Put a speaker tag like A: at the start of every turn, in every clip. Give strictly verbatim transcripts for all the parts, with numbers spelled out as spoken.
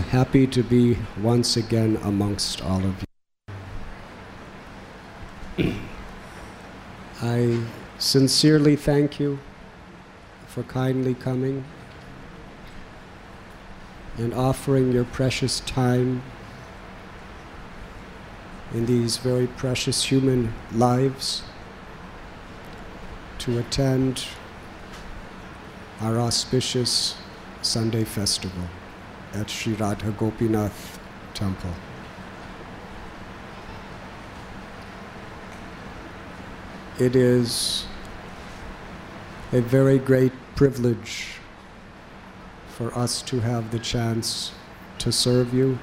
A: happy to be once again amongst all of you. I sincerely thank you for kindly coming and offering your precious time in these very precious human lives to attend our auspicious Sunday festival at Sri Radha Gopinath Temple. It is a very great privilege for us to have the chance to serve you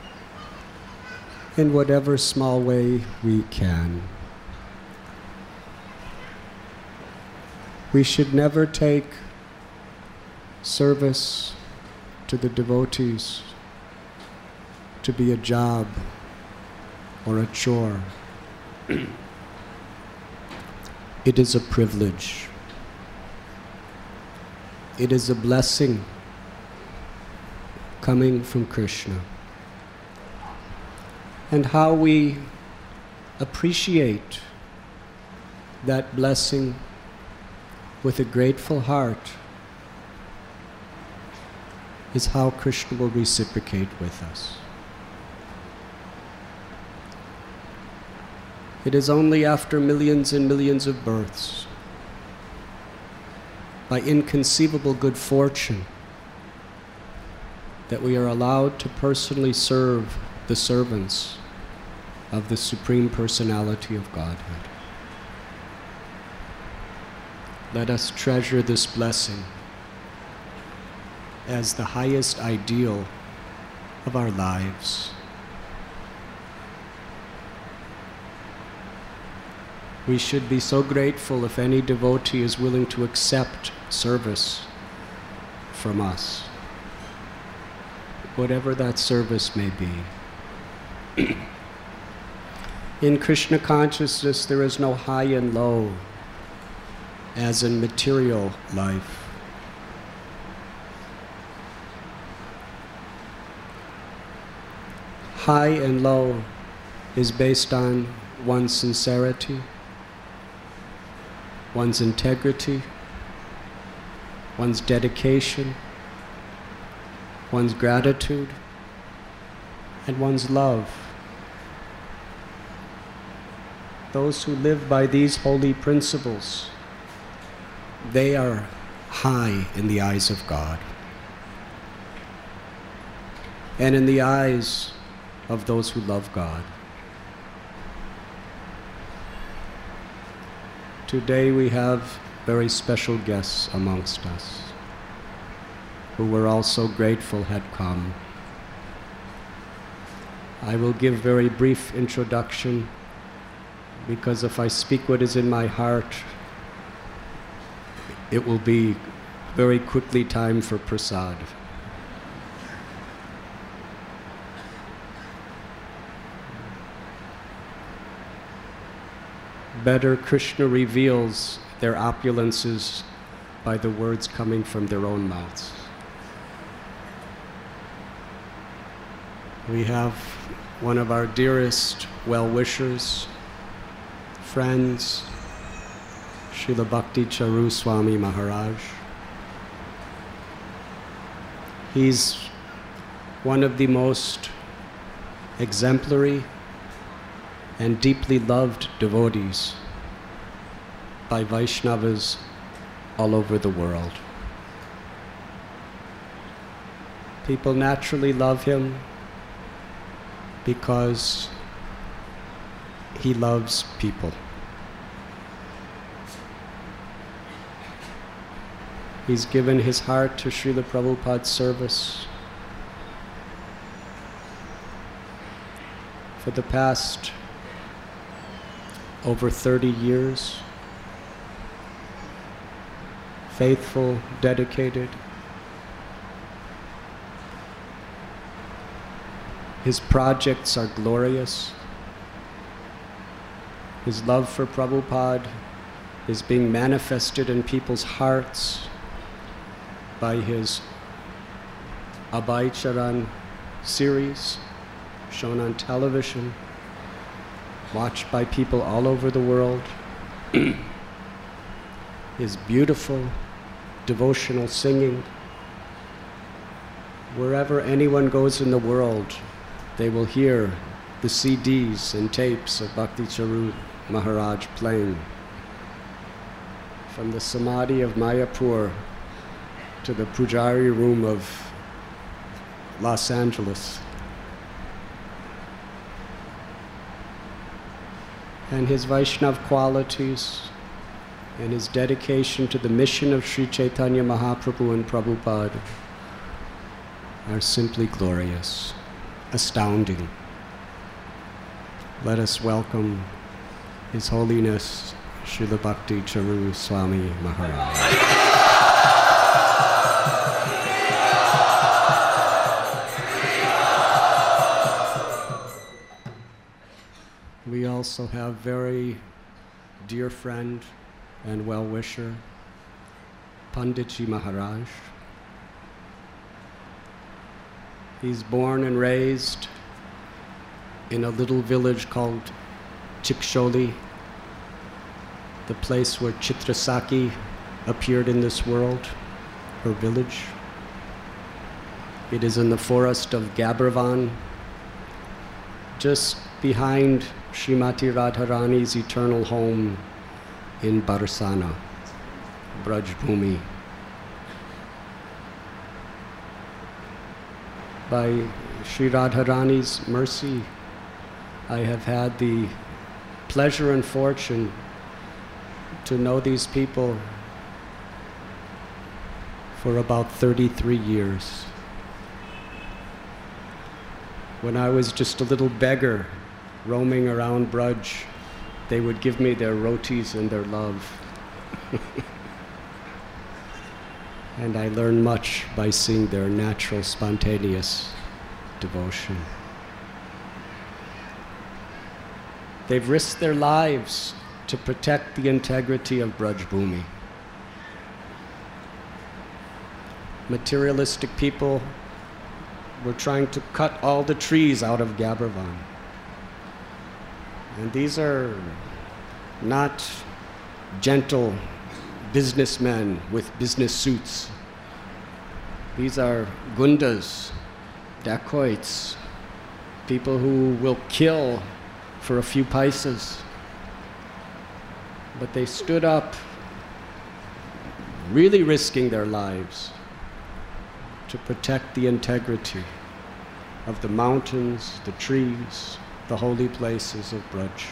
A: in whatever small way we can. We should never take service to the devotees to be a job or a chore. It is a privilege. It is a blessing coming from Krishna. And how we appreciate that blessing with a grateful heart is how Krishna will reciprocate with us. It is only after millions and millions of births, by inconceivable good fortune, that we are allowed to personally serve the servants of the Supreme Personality of Godhead. Let us treasure this blessing as the highest ideal of our lives. We should be so grateful if any devotee is willing to accept service from us, whatever that service may be. In Krishna consciousness, there is no high and low, as in material life. High and low is based on one's sincerity, one's integrity, one's dedication, one's gratitude, and one's love. Those who live by these holy principles, they are high in the eyes of God and in the eyes of those who love God. Today we have very special guests amongst us who we're all so grateful had come. I will give very brief introduction because if I speak what is in my heart, it will be very quickly time for prasad. Better, Krishna reveals their opulences by the words coming from their own mouths. We have one of our dearest well-wishers, friends, Srila Bhakti Charu Swami Maharaj. He's one of the most exemplary and deeply loved devotees by Vaishnavas all over the world. People naturally love him because he loves people. He's given his heart to Srila Prabhupada's service. For the past over thirty years, faithful, dedicated. His projects are glorious. His love for Prabhupada is being manifested in people's hearts by his Abhay Charan series shown on television, watched by people all over the world. His beautiful devotional singing. Wherever anyone goes in the world, they will hear the C Ds and tapes of Bhakti Charu Maharaj playing. From the Samadhi of Mayapur to the Pujari room of Los Angeles. And his Vaishnav qualities and his dedication to the mission of Sri Chaitanya Mahaprabhu and Prabhupada are simply glorious, astounding. Let us welcome His Holiness Srila Bhakti Charu Swami Maharaj. We also have very dear friend and well-wisher, Panditji Maharaj. He's born and raised in a little village called Chiksholi, the place where Chitrasaki appeared in this world, her village. It is in the forest of Gabravan, just behind Srimati Radharani's eternal home in Barsana, Braj Bhumi. By Sri Radharani's mercy, I have had the pleasure and fortune to know these people for about thirty-three years. When I was just a little beggar roaming around Braj, they would give me their rotis and their love. And I learned much by seeing their natural, spontaneous devotion. They've risked their lives to protect the integrity of Braj Bhumi. Materialistic people were trying to cut all the trees out of Gabravan. And these are not gentle businessmen with business suits. These are gundas, dacoits, people who will kill for a few paisas. But they stood up, really risking their lives to protect the integrity of the mountains, the trees, the holy places of Braj.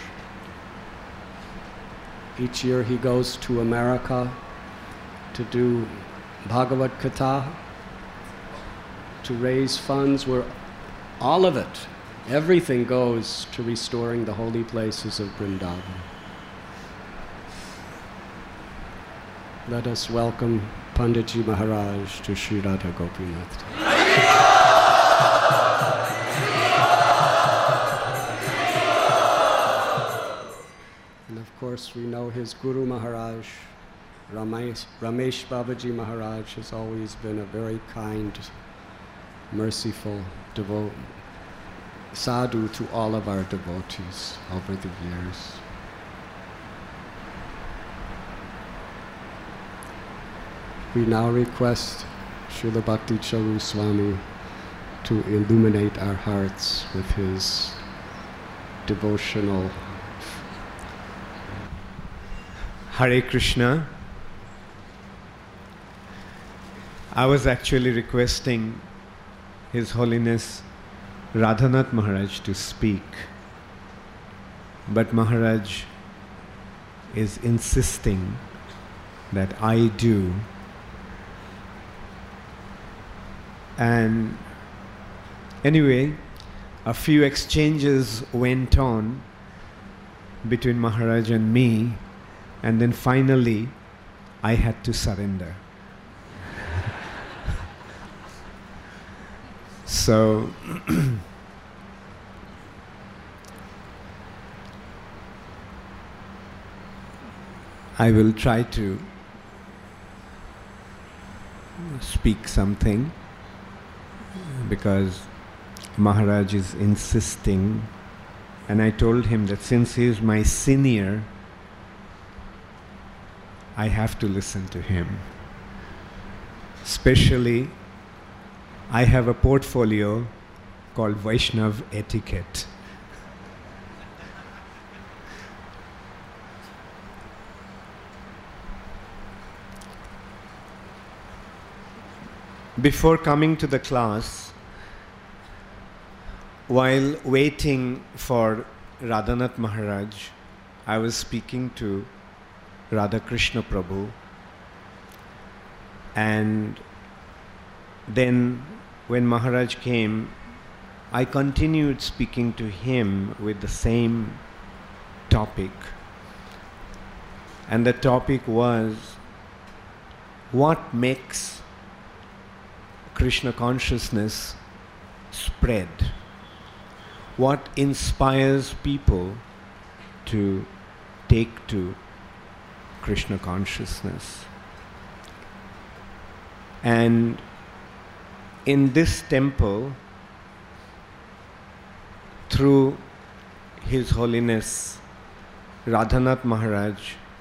A: Each year he goes to America to do Bhagavad Katha, to raise funds where all of it, everything goes to restoring the holy places of Vrindavan. Let us welcome Panditji Maharaj to Sri Radha Gopinath. And of course we know his Guru Maharaj, Ramesh, Ramesh Babaji Maharaj, has always been a very kind, merciful devote, sadhu to all of our devotees over the years. We now request Srila Bhakti Charu Swami to illuminate our hearts with his devotional.
B: Hare Krishna. I was actually requesting His Holiness Radhanath Maharaj to speak, but Maharaj is insisting that I do. And anyway, a few exchanges went on between Maharaj and me, and then finally I had to surrender. So I will try to speak something, because Maharaj is insisting, and I told him that since he is my senior, I have to listen to him. Especially, I have a portfolio called Vaishnav Etiquette. Before coming to the class, while waiting for Radhanath Maharaj, I was speaking to Radha Krishna Prabhu, and then when Maharaj came, I continued speaking to him with the same topic. And the topic was, what makes Krishna consciousness spread? What inspires people to take to Krishna consciousness? And in this temple, through His Holiness Radhanath Maharaj,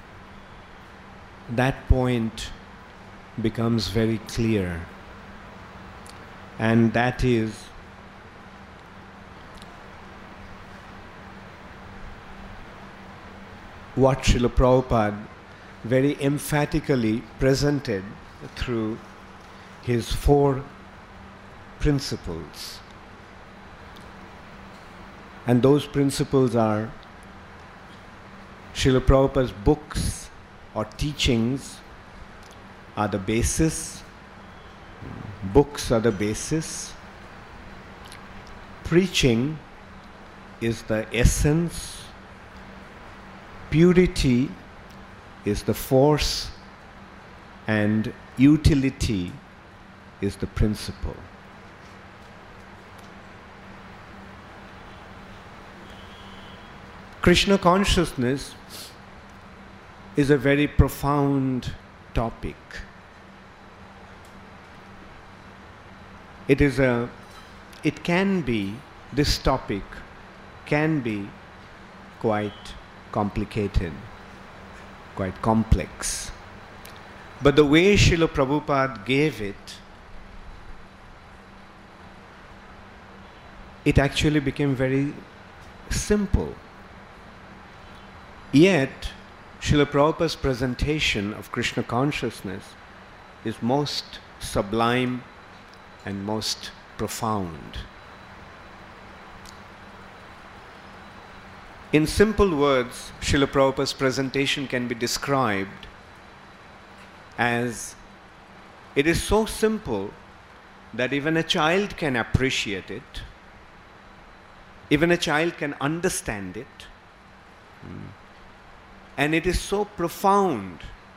B: that point becomes very clear. And that is what Srila Prabhupada very emphatically presented through his four principles. And those principles are Srila Prabhupada's books or teachings are the basis, books are the basis, preaching is the essence, purity is the force, and utility is the principle. Krishna consciousness is a very profound topic. It is a, it can be, this topic can be quite complicated, quite complex. But the way Srila Prabhupada gave it, it actually became very simple. Yet, Srila Prabhupada's presentation of Krishna consciousness is most sublime and most profound. In simple words, Srila Prabhupada's presentation can be described as, it is so simple that even a child can appreciate it, even a child can understand it, and it is so profound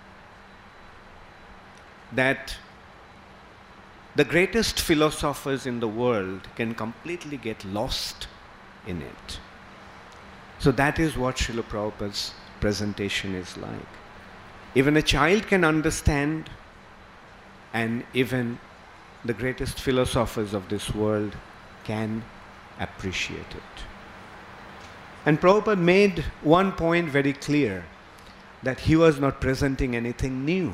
B: that the greatest philosophers in the world can completely get lost in it. So that is what Srila Prabhupada's presentation is like. Even a child can understand, and even the greatest philosophers of this world can appreciate it. And Prabhupada made one point very clear, that he was not presenting anything new.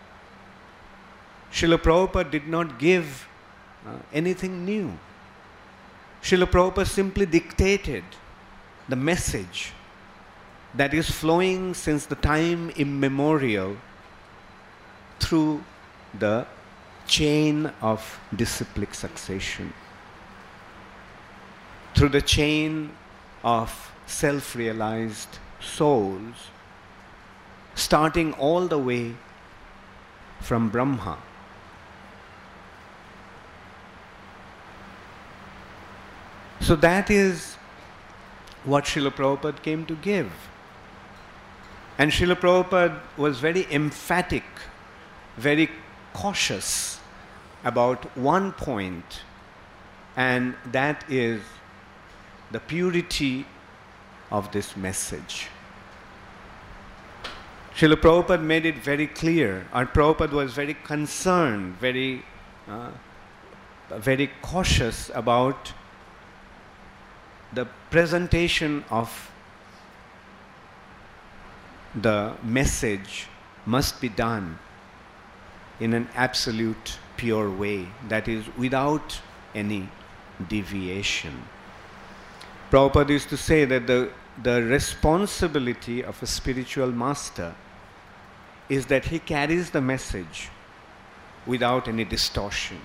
B: Srila Prabhupada did not give uh, anything new. Srila Prabhupada simply dictated the message that is flowing since the time immemorial through the chain of disciplic succession, through the chain of self-realized souls, starting all the way from Brahma. So that is what Srila Prabhupada came to give. And Srila Prabhupada was very emphatic, very cautious about one point, and that is the purity of this message. Srila Prabhupada made it very clear, and Prabhupada was very concerned, very, uh, very cautious about the presentation of the message must be done in an absolute pure way, that is, without any deviation. Prabhupada used to say that the, the responsibility of a spiritual master is that he carries the message without any distortion,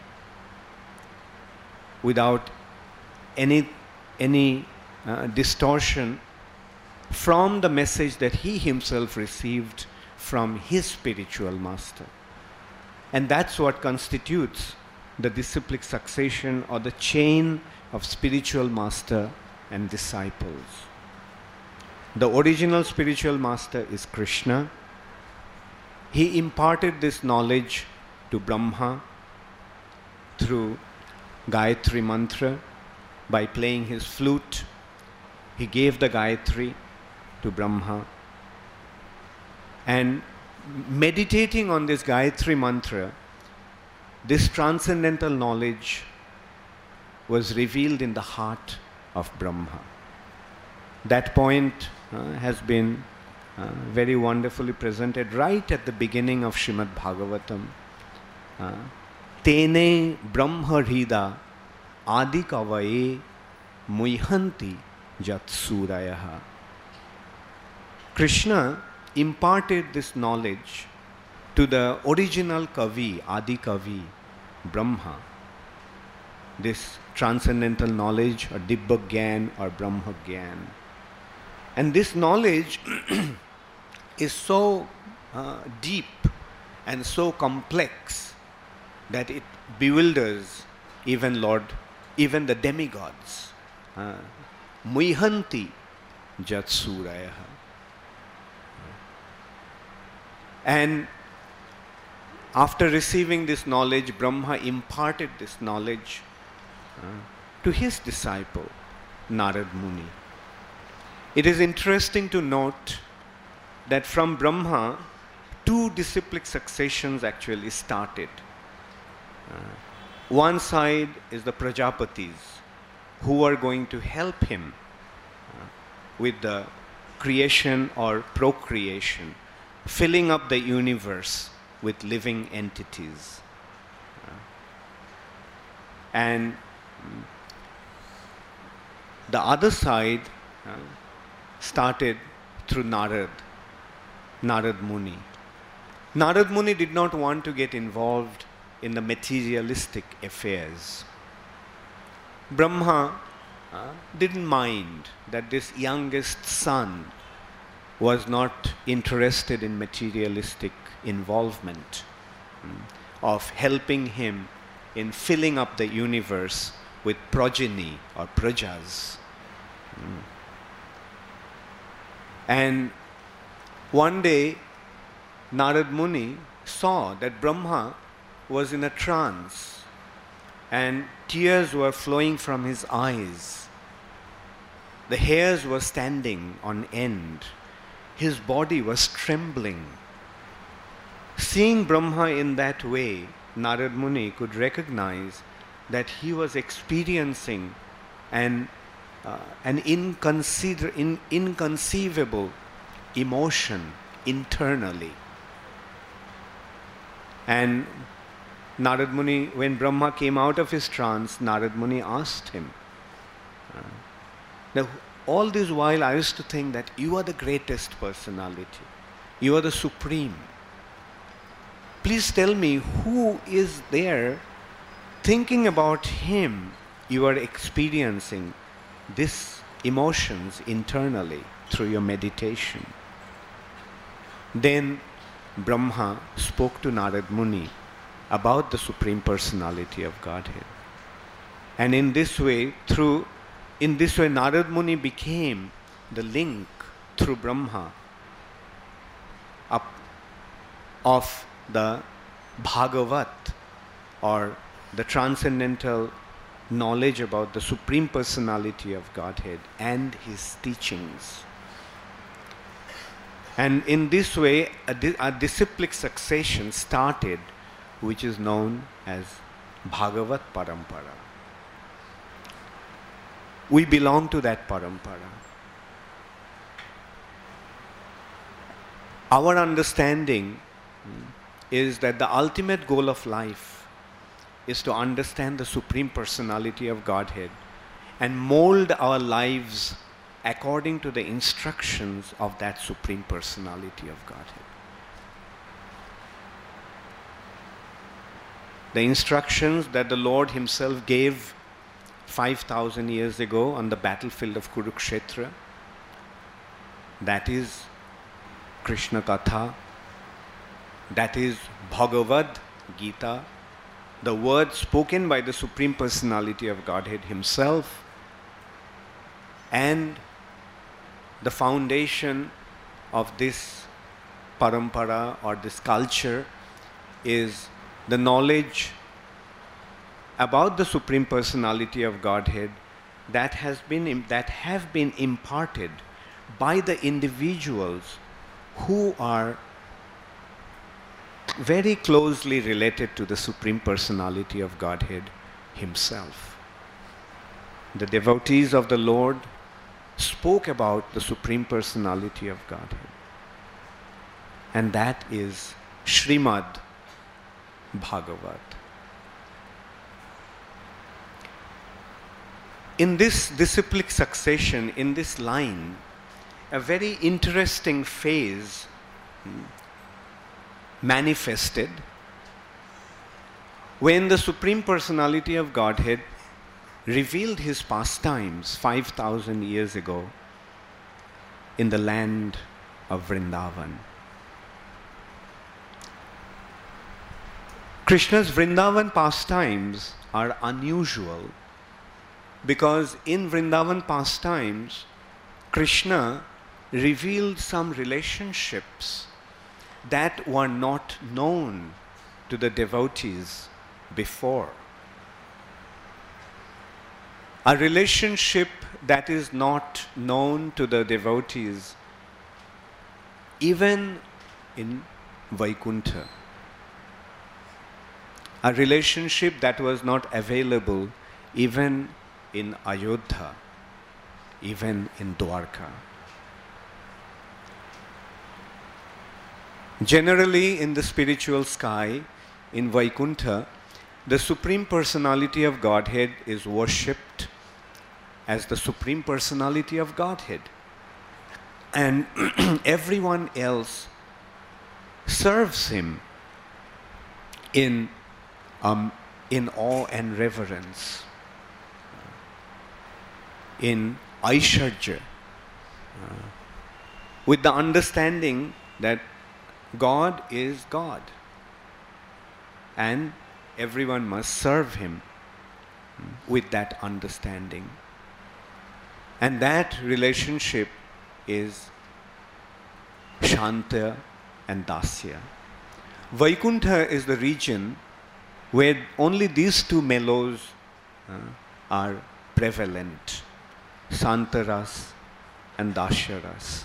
B: without any, any uh, distortion from the message that he himself received from his spiritual master. And that's what constitutes the disciplic succession or the chain of spiritual master and disciples. The original spiritual master is Krishna. He imparted this knowledge to Brahma through Gayatri Mantra by playing his flute. He gave the Gayatri to Brahma. And meditating on this Gayatri Mantra, this transcendental knowledge was revealed in the heart of Brahma. That point uh, has been uh, very wonderfully presented right at the beginning of Srimad Bhagavatam. Uh, Tene Brahma Hrida Adi Kavaye Muihanti Jat Surayaha. Krishna imparted this knowledge to the original Kavi, Adi Kavi, Brahma. This transcendental knowledge, or Dibba Gyan or Brahma Gyan. And this knowledge is so uh, deep and so complex that it bewilders even Lord, even the demigods. Uh, Muihanti Jatsurayaha. And after receiving this knowledge, Brahma imparted this knowledge uh, to his disciple, Narad Muni. It is interesting to note that from Brahma, two disciplic successions actually started. Uh, one side is the Prajapatis, who are going to help him uh, with the creation or procreation, filling up the universe with living entities. Uh, and um, the other side uh, started through Narad, Narad Muni. Narad Muni did not want to get involved in the materialistic affairs. Brahma uh, didn't mind that this youngest son was not interested in materialistic involvement, mm, of helping him in filling up the universe with progeny or prajas. Mm. And one day, Narad Muni saw that Brahma was in a trance and tears were flowing from his eyes. The hairs were standing on end. His body was trembling. Seeing Brahma in that way, Narad Muni could recognize that he was experiencing an, uh, an inconsider- in, inconceivable emotion internally. And Narad Muni, when Brahma came out of his trance, Narad Muni asked him, uh, now, all this while I used to think that you are the greatest personality. You are the supreme. Please tell me who is there thinking about him. You are experiencing these emotions internally through your meditation. Then Brahma spoke to Narad Muni about the Supreme Personality of Godhead. And in this way, through In this way, Narad Muni became the link through Brahma up of the Bhagavat, or the transcendental knowledge about the Supreme Personality of Godhead and his teachings. And in this way, a, di- a disciplic succession started, which is known as Bhagavat Parampara. We belong to that parampara. Our understanding is that the ultimate goal of life is to understand the Supreme Personality of Godhead and mold our lives according to the instructions of that Supreme Personality of Godhead. The instructions that the Lord Himself gave five thousand years ago on the battlefield of Kurukshetra, that is Krishna Katha, that is Bhagavad Gita, the words spoken by the Supreme Personality of Godhead Himself, and the foundation of this parampara or this culture is the knowledge about the Supreme Personality of Godhead that has been that have been imparted by the individuals who are very closely related to the Supreme Personality of Godhead Himself. The devotees of the Lord spoke about the Supreme Personality of Godhead, and that is Srimad Bhagavat. In this disciplic succession, in this line, a very interesting phase manifested when the Supreme Personality of Godhead revealed His pastimes five thousand years ago in the land of Vrindavan. Krishna's Vrindavan pastimes are unusual because in Vrindavan pastimes, Krishna revealed some relationships that were not known to the devotees before. A relationship that is not known to the devotees even in Vaikuntha. A relationship that was not available even in Ayodhya, even in Dwarka. Generally, in the spiritual sky, in Vaikuntha, the Supreme Personality of Godhead is worshipped as the Supreme Personality of Godhead. And everyone else serves Him in, um, in awe and reverence, in Aishwarya, uh, with the understanding that God is God and everyone must serve Him with that understanding. And that relationship is Shanta and Dasya. Vaikuntha is the region where only these two mellows uh, are prevalent, Santaras and Dasyaras.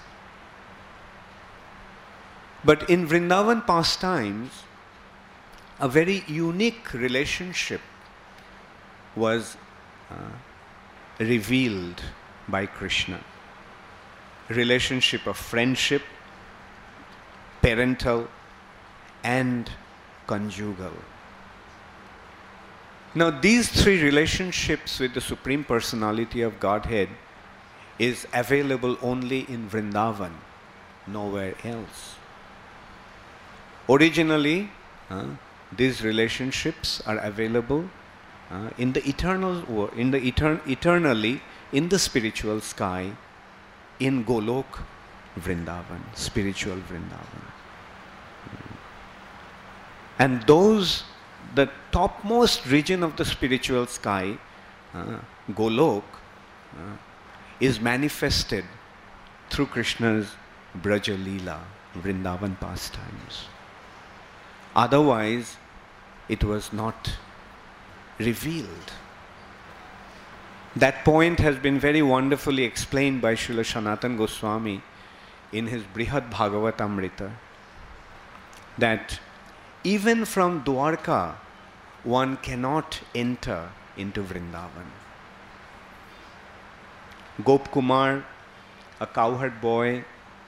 B: But in Vrindavan pastimes, a very unique relationship was uh, revealed by Krishna. Relationship of friendship, parental, and conjugal. Now these three relationships with the Supreme Personality of Godhead is available only in Vrindavan, nowhere else. Originally, uh, these relationships are available uh, in the eternal, in the etern- eternally in the spiritual sky, in Golok Vrindavan, spiritual Vrindavan. And those, the topmost region of the spiritual sky, uh, Golok, uh, is manifested through Krishna's Braja Leela, Vrindavan pastimes. Otherwise, it was not revealed. That point has been very wonderfully explained by Srila Sanatana Goswami in his Brihad Bhagavatamrita, that even from Dwarka, one cannot enter into Vrindavan. Gop Kumar, a cowherd boy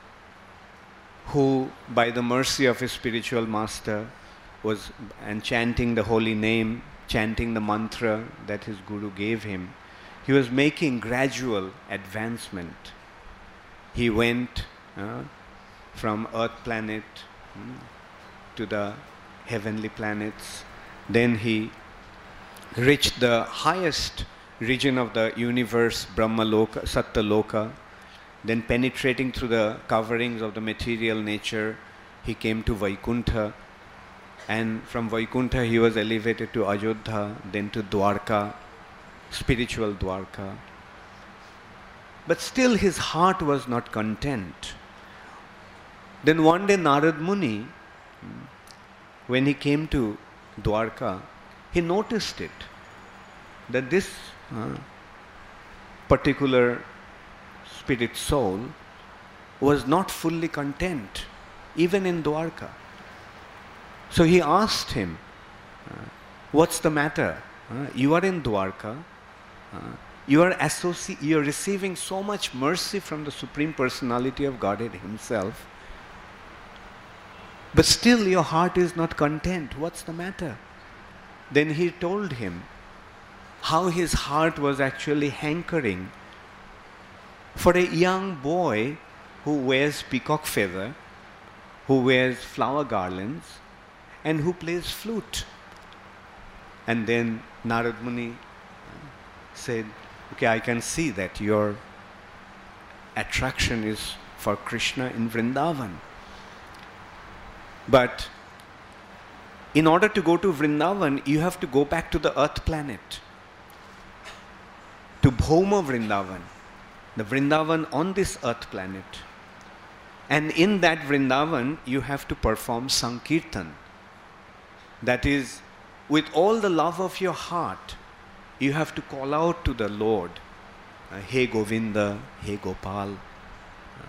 B: who, by the mercy of his spiritual master, was and chanting the holy name, chanting the mantra that his guru gave him, he was making gradual advancement. He went uh, from earth planet um, to the heavenly planets. Then he reached the highest region of the universe, Brahmaloka, Satyaloka. Then penetrating through the coverings of the material nature, he came to Vaikuntha. And from Vaikuntha he was elevated to Ayodhya, then to Dwarka, spiritual Dwarka. But still his heart was not content. Then one day Narad Muni, when he came to Dwarka, he noticed it, that this uh, particular spirit soul was not fully content, even in Dwarka. So he asked him, uh, what's the matter? Uh, you are in Dwarka, uh, you are associ- you are receiving so much mercy from the Supreme Personality of Godhead Himself, but still your heart is not content. What's the matter? Then he told him how his heart was actually hankering for a young boy who wears peacock feather, who wears flower garlands, and who plays flute. And then Narad Muni said, okay, I can see that your attraction is for Krishna in Vrindavan. But in order to go to Vrindavan, you have to go back to the earth planet, to Bhoma Vrindavan, the Vrindavan on this earth planet. And in that Vrindavan, you have to perform Sankirtan. That is, with all the love of your heart, you have to call out to the Lord, uh, Hey Govinda, Hey Gopal. Uh,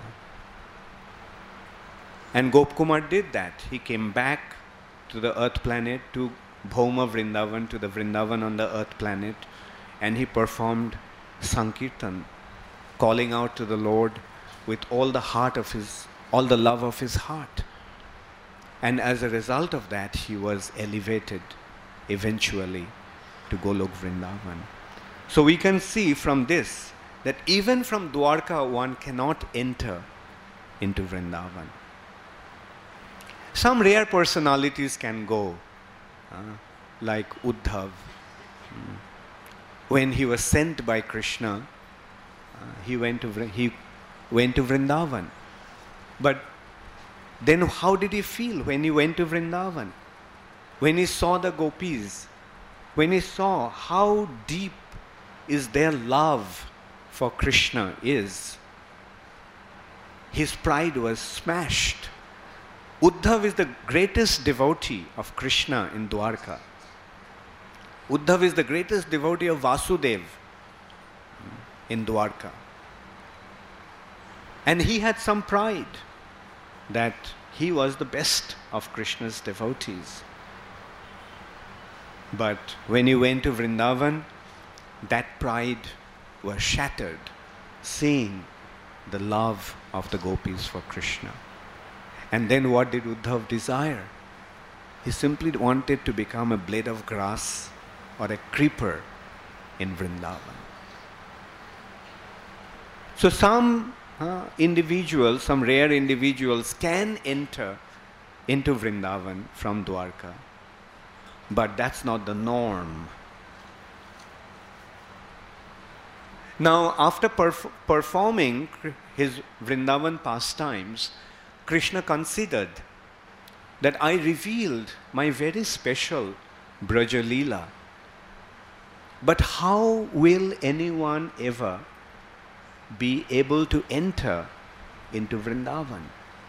B: and Gopkumar did that. He came back to the earth planet, to Bhoma Vrindavan, to the Vrindavan on the earth planet, and he performed Sankirtan, calling out to the Lord with all the heart of his, all the love of his heart. And as a result of that, he was elevated eventually to Golok Vrindavan. So we can see from this that even from Dwarka one cannot enter into Vrindavan. Some rare personalities can go, uh, like Uddhav. Mm. When he was sent by Krishna, uh, he went to he went to Vrindavan. But then how did he feel when he went to Vrindavan? When he saw the gopis, when he saw how deep is their love for Krishna is, his pride was smashed. Uddhav is the greatest devotee of Krishna in Dwarka. Uddhav is the greatest devotee of Vasudev in Dwarka. And he had some pride that he was the best of Krishna's devotees. But when he went to Vrindavan, that pride was shattered, seeing the love of the gopis for Krishna. And then what did Uddhav desire? He simply wanted to become a blade of grass or a creeper in Vrindavan. So some uh, individuals, some rare individuals can enter into Vrindavan from Dwarka. But that's not the norm. Now, after perf- performing his Vrindavan pastimes, Krishna considered that I revealed my very special Braja Leela. But how will anyone ever be able to enter into Vrindavan?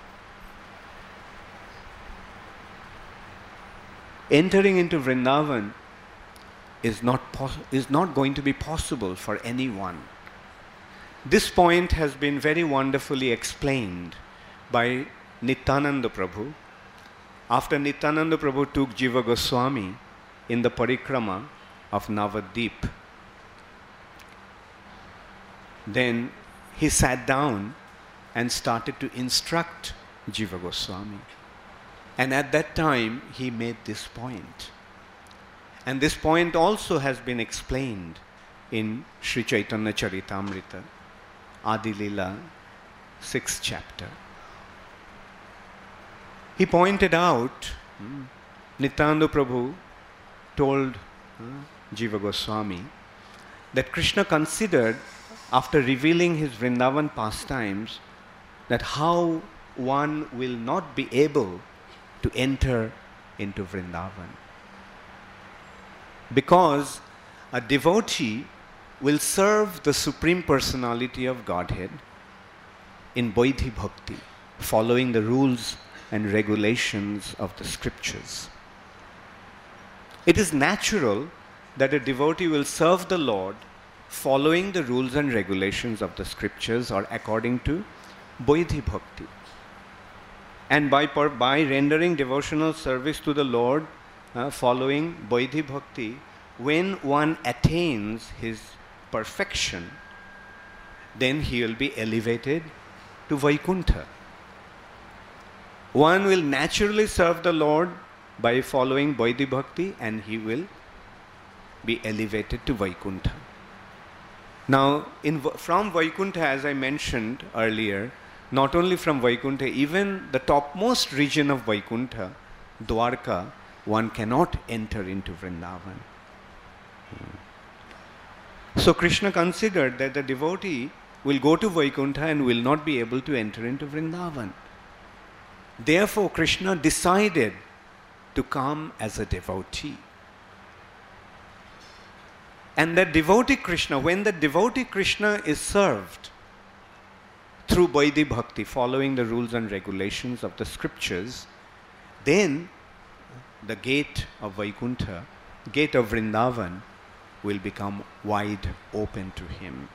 B: Entering into Vrindavan is not, pos- is not going to be possible for anyone. This point has been very wonderfully explained by Nityananda Prabhu. After Nityananda Prabhu took Jiva Goswami in the parikrama of Navadip, then he sat down and started to instruct Jiva Goswami. And at that time, he made this point. And this point also has been explained in Sri Chaitanya Charitamrita, Adi Lila, sixth chapter. He pointed out, hmm, Nityananda Prabhu told hmm, Jiva Goswami that Krishna considered, after revealing his Vrindavan pastimes, that how one will not be able to enter into Vrindavan. Because a devotee will serve the Supreme Personality of Godhead in Vaidhi Bhakti, following the rules and regulations of the scriptures. It is natural that a devotee will serve the Lord following the rules and regulations of the scriptures or according to Vaidhi Bhakti. And by, by rendering devotional service to the Lord, uh, following Vaidhi Bhakti, when one attains his perfection, then he will be elevated to Vaikuntha. One will naturally serve the Lord by following Vaidhi Bhakti, and he will be elevated to Vaikuntha. Now, in, from Vaikuntha, as I mentioned earlier, not only from Vaikuntha, even the topmost region of Vaikuntha, Dwarka, one cannot enter into Vrindavan. So Krishna considered that the devotee will go to Vaikuntha and will not be able to enter into Vrindavan. Therefore, Krishna decided to come as a devotee. And that devotee Krishna, when the devotee Krishna is served through Vaidhi Bhakti, following the rules and regulations of the scriptures, then the gate of Vaikuntha, gate of Vrindavan, will become wide open to him.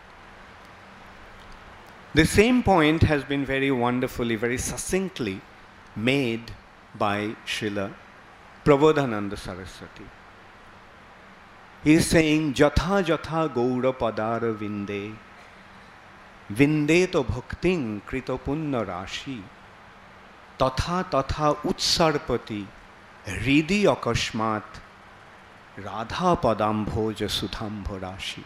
B: The same point has been very wonderfully, very succinctly made by Srila Prabodhananda Saraswati. He is saying, Jatha Jatha Gaura Padara Vinde, Vindeto Bhakting Krito Punna Rashi, Tatha Tatha Utsarpati, Ridi Akashmat, Radha Padambhoja Sudhambho Rashi.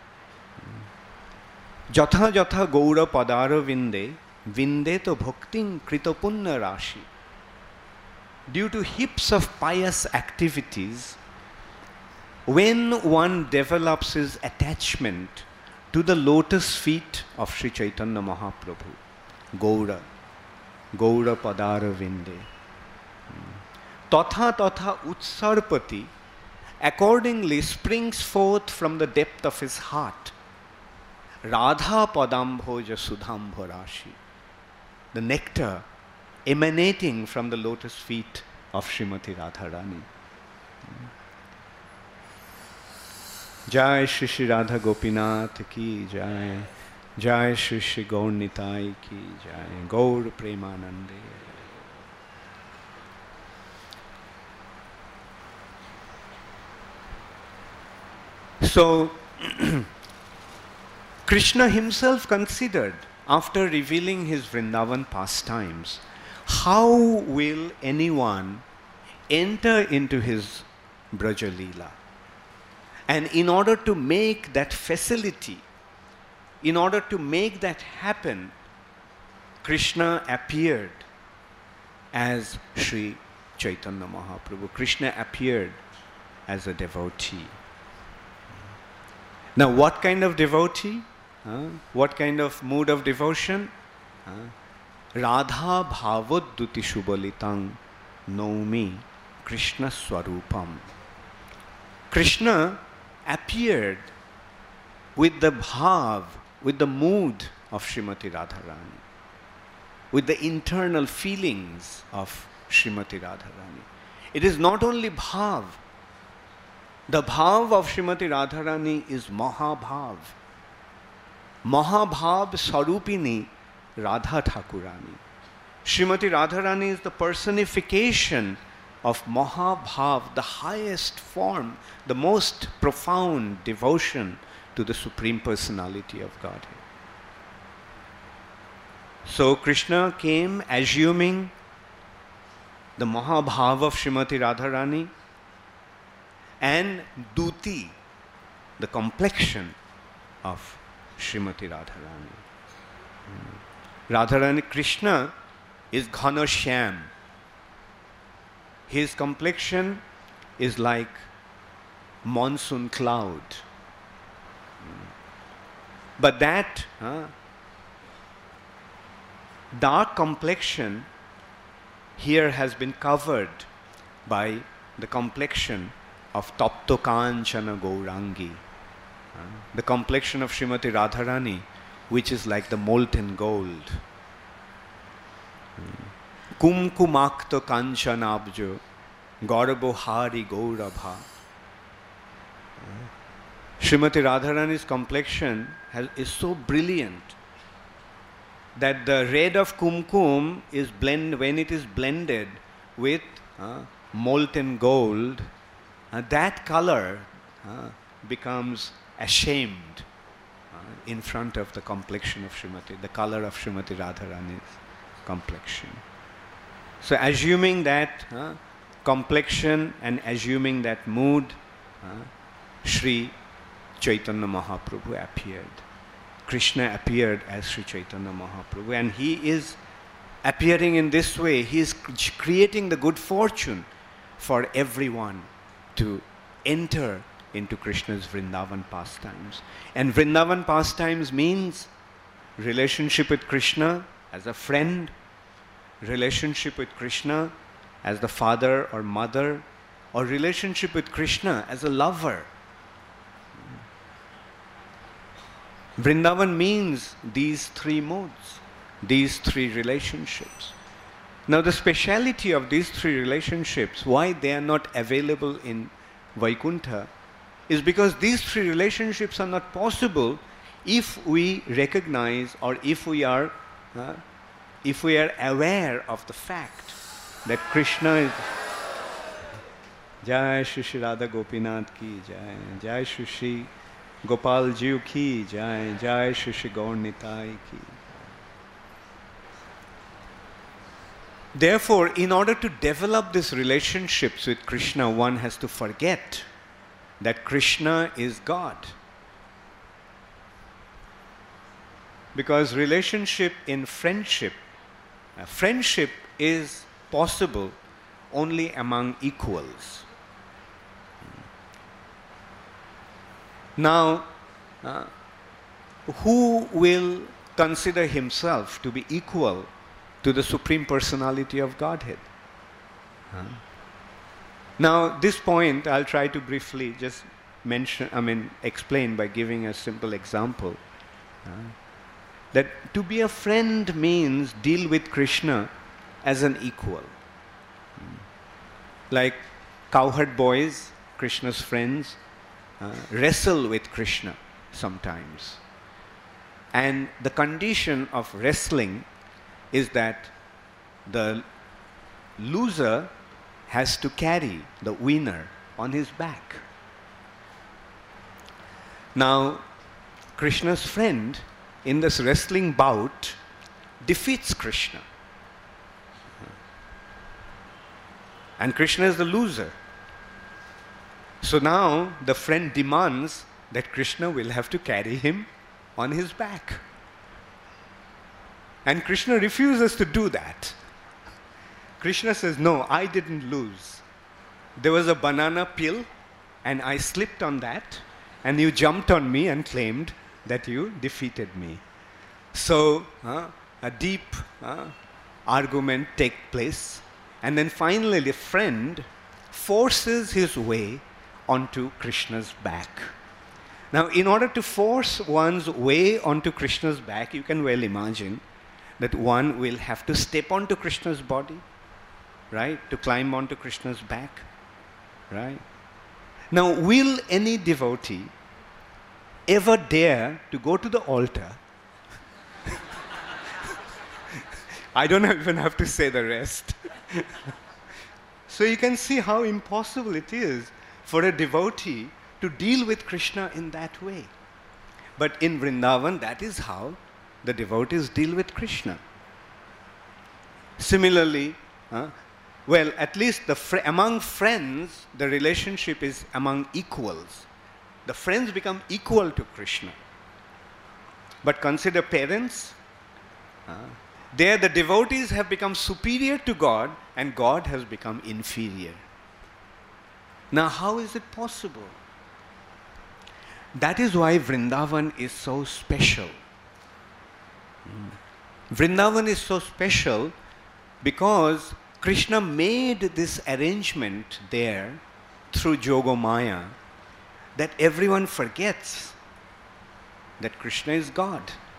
B: Jatha Jatha Gaura Padara Vinde, Vindeto Bhakting Krito Punna Rashi. Due to heaps of pious activities, when one develops his attachment to the lotus feet of Sri Chaitanya Mahaprabhu, Gaura, Gaura Padara Vinde, Tatha Tatha Utsarpati, accordingly springs forth from the depth of his heart, Radha Padambhoja Sudhambho Rashi, the nectar emanating from the lotus feet of Srimati Radharani. Jai Shri Shri Radha Gopinath ki Jai, Jai Shri Shri Gaur Nitai ki Jai, Gaur Premanande. So, Krishna himself considered, after revealing his Vrindavan pastimes, how will anyone enter into his Braja Leela? And in order to make that facility, in order to make that happen, Krishna appeared as Sri Chaitanya Mahaprabhu. Krishna appeared as a devotee. Now, what kind of devotee? Uh, what kind of mood of devotion? Uh, Radha Bhavaduti Shubalitang Naumi Krishna Swarupam. Krishna appeared with the bhav, with the mood of Srimati Radharani, with the internal feelings of Srimati Radharani. It is not only bhav. The bhav of Srimati Radharani is Mahabhav. Mahabhav Sarupini Radha Thakurani. Srimati Radharani is the personification of Mahabhav, the highest form, the most profound devotion to the Supreme Personality of Godhead. So Krishna came assuming the Mahabhava of Srimati Radharani and Duti, the complexion of Srimati Radharani. Radharani, Krishna is Ghana Shyam. His complexion is like monsoon cloud. But that uh, dark complexion here has been covered by the complexion of Tapto Kanchana Gaurangi, uh, the complexion of Srimati Radharani, which is like the molten gold. Kumkumakta Kanchanabjo Garbohari Gaurabha. Srimati Radharani's complexion has, is so brilliant that the red of kumkum is blend when it is blended with uh, molten gold, uh, that color uh, becomes ashamed uh, in front of the complexion of Srimati, the color of Srimati Radharani's complexion. So assuming that uh, complexion and assuming that mood, uh, Sri Chaitanya Mahaprabhu appeared. Krishna appeared as Sri Chaitanya Mahaprabhu, and he is appearing in this way. He is creating the good fortune for everyone to enter into Krishna's Vrindavan pastimes. And Vrindavan pastimes means relationship with Krishna as a friend, relationship with Krishna as the father or mother, or relationship with Krishna as a lover. Vrindavan means these three modes, these three relationships. Now the speciality of these three relationships, why they are not available in Vaikuntha, is because these three relationships are not possible if we recognize or if we are uh, if we are aware of the fact that Krishna is Jai Shri Shri Radha Gopinath ki Jai, Jai Shri Shri Gopal Jiu ki Jai, Jai Shri Shri Gaur Nitai ki. Therefore, in order to develop these relationships with Krishna, one has to forget that Krishna is God. Because relationship in friendship, uh, friendship is possible only among equals. Now, uh, who will consider himself to be equal to the Supreme Personality of Godhead? Huh? Now, this point I'll try to briefly just mention, I mean, explain by giving a simple example. Uh, that to be a friend means deal with Krishna as an equal. Like cowherd boys, Krishna's friends, uh, wrestle with Krishna sometimes. And the condition of wrestling is that the loser has to carry the winner on his back. Now, Krishna's friend in this wrestling bout defeats Krishna. And Krishna is the loser. So now the friend demands that Krishna will have to carry him on his back. And Krishna refuses to do that. Krishna says, no, I didn't lose. There was a banana peel and I slipped on that and you jumped on me and claimed that you defeated me. So uh, a deep uh, argument takes place, and then finally the friend forces his way onto Krishna's back. Now, in order to force one's way onto Krishna's back, you can well imagine that one will have to step onto Krishna's body, right? To climb onto Krishna's back, right? Now, will any devotee ever dare to go to the altar? I don't even have to say the rest. So you can see how impossible it is for a devotee to deal with Krishna in that way. But in Vrindavan, that is how the devotees deal with Krishna. Similarly, uh, well, at least the fr- among friends, the relationship is among equals. The friends become equal to Krishna. But consider parents. Uh, there the devotees have become superior to God and God has become inferior. Now how is it possible? That is why Vrindavan is so special. Mm. Vrindavan is so special because Krishna made this arrangement there through Jogomaya that everyone forgets that Krishna is God.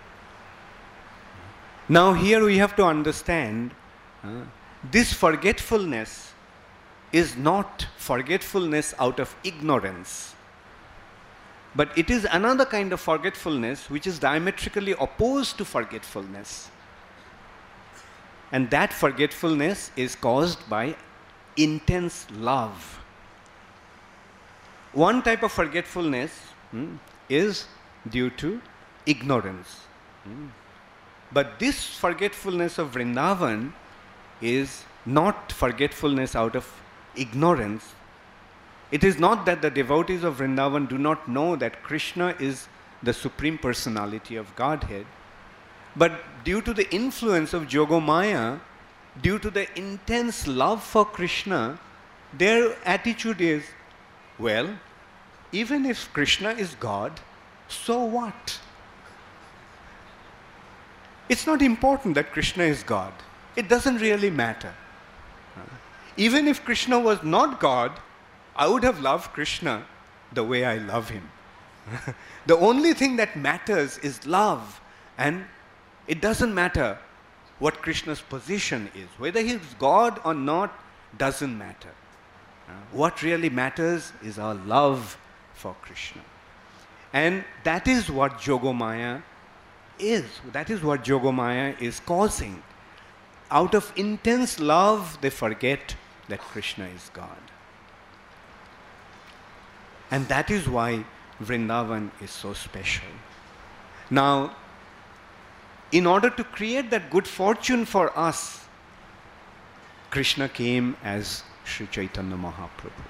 B: Now here we have to understand uh, this forgetfulness is not forgetfulness out of ignorance, but it is another kind of forgetfulness which is diametrically opposed to forgetfulness. And that forgetfulness is caused by intense love. One type of forgetfulness hmm, is due to ignorance. Hmm. But this forgetfulness of Vrindavan is not forgetfulness out of ignorance. It is not that the devotees of Vrindavan do not know that Krishna is the Supreme Personality of Godhead, but due to the influence of Jogomaya, due to the intense love for Krishna, their attitude is, well, even if Krishna is God, so what? It's not important that Krishna is God. It doesn't really matter. Even if Krishna was not God, I would have loved Krishna the way I love him. The only thing that matters is love, and it doesn't matter what Krishna's position is. Whether he's God or not doesn't matter. What really matters is our love for Krishna. And that is what Jogomaya is. That is what Jogomaya is causing. Out of intense love, they forget that Krishna is God. And that is why Vrindavan is so special. Now, in order to create that good fortune for us, Krishna came as Sri Chaitanya Mahaprabhu.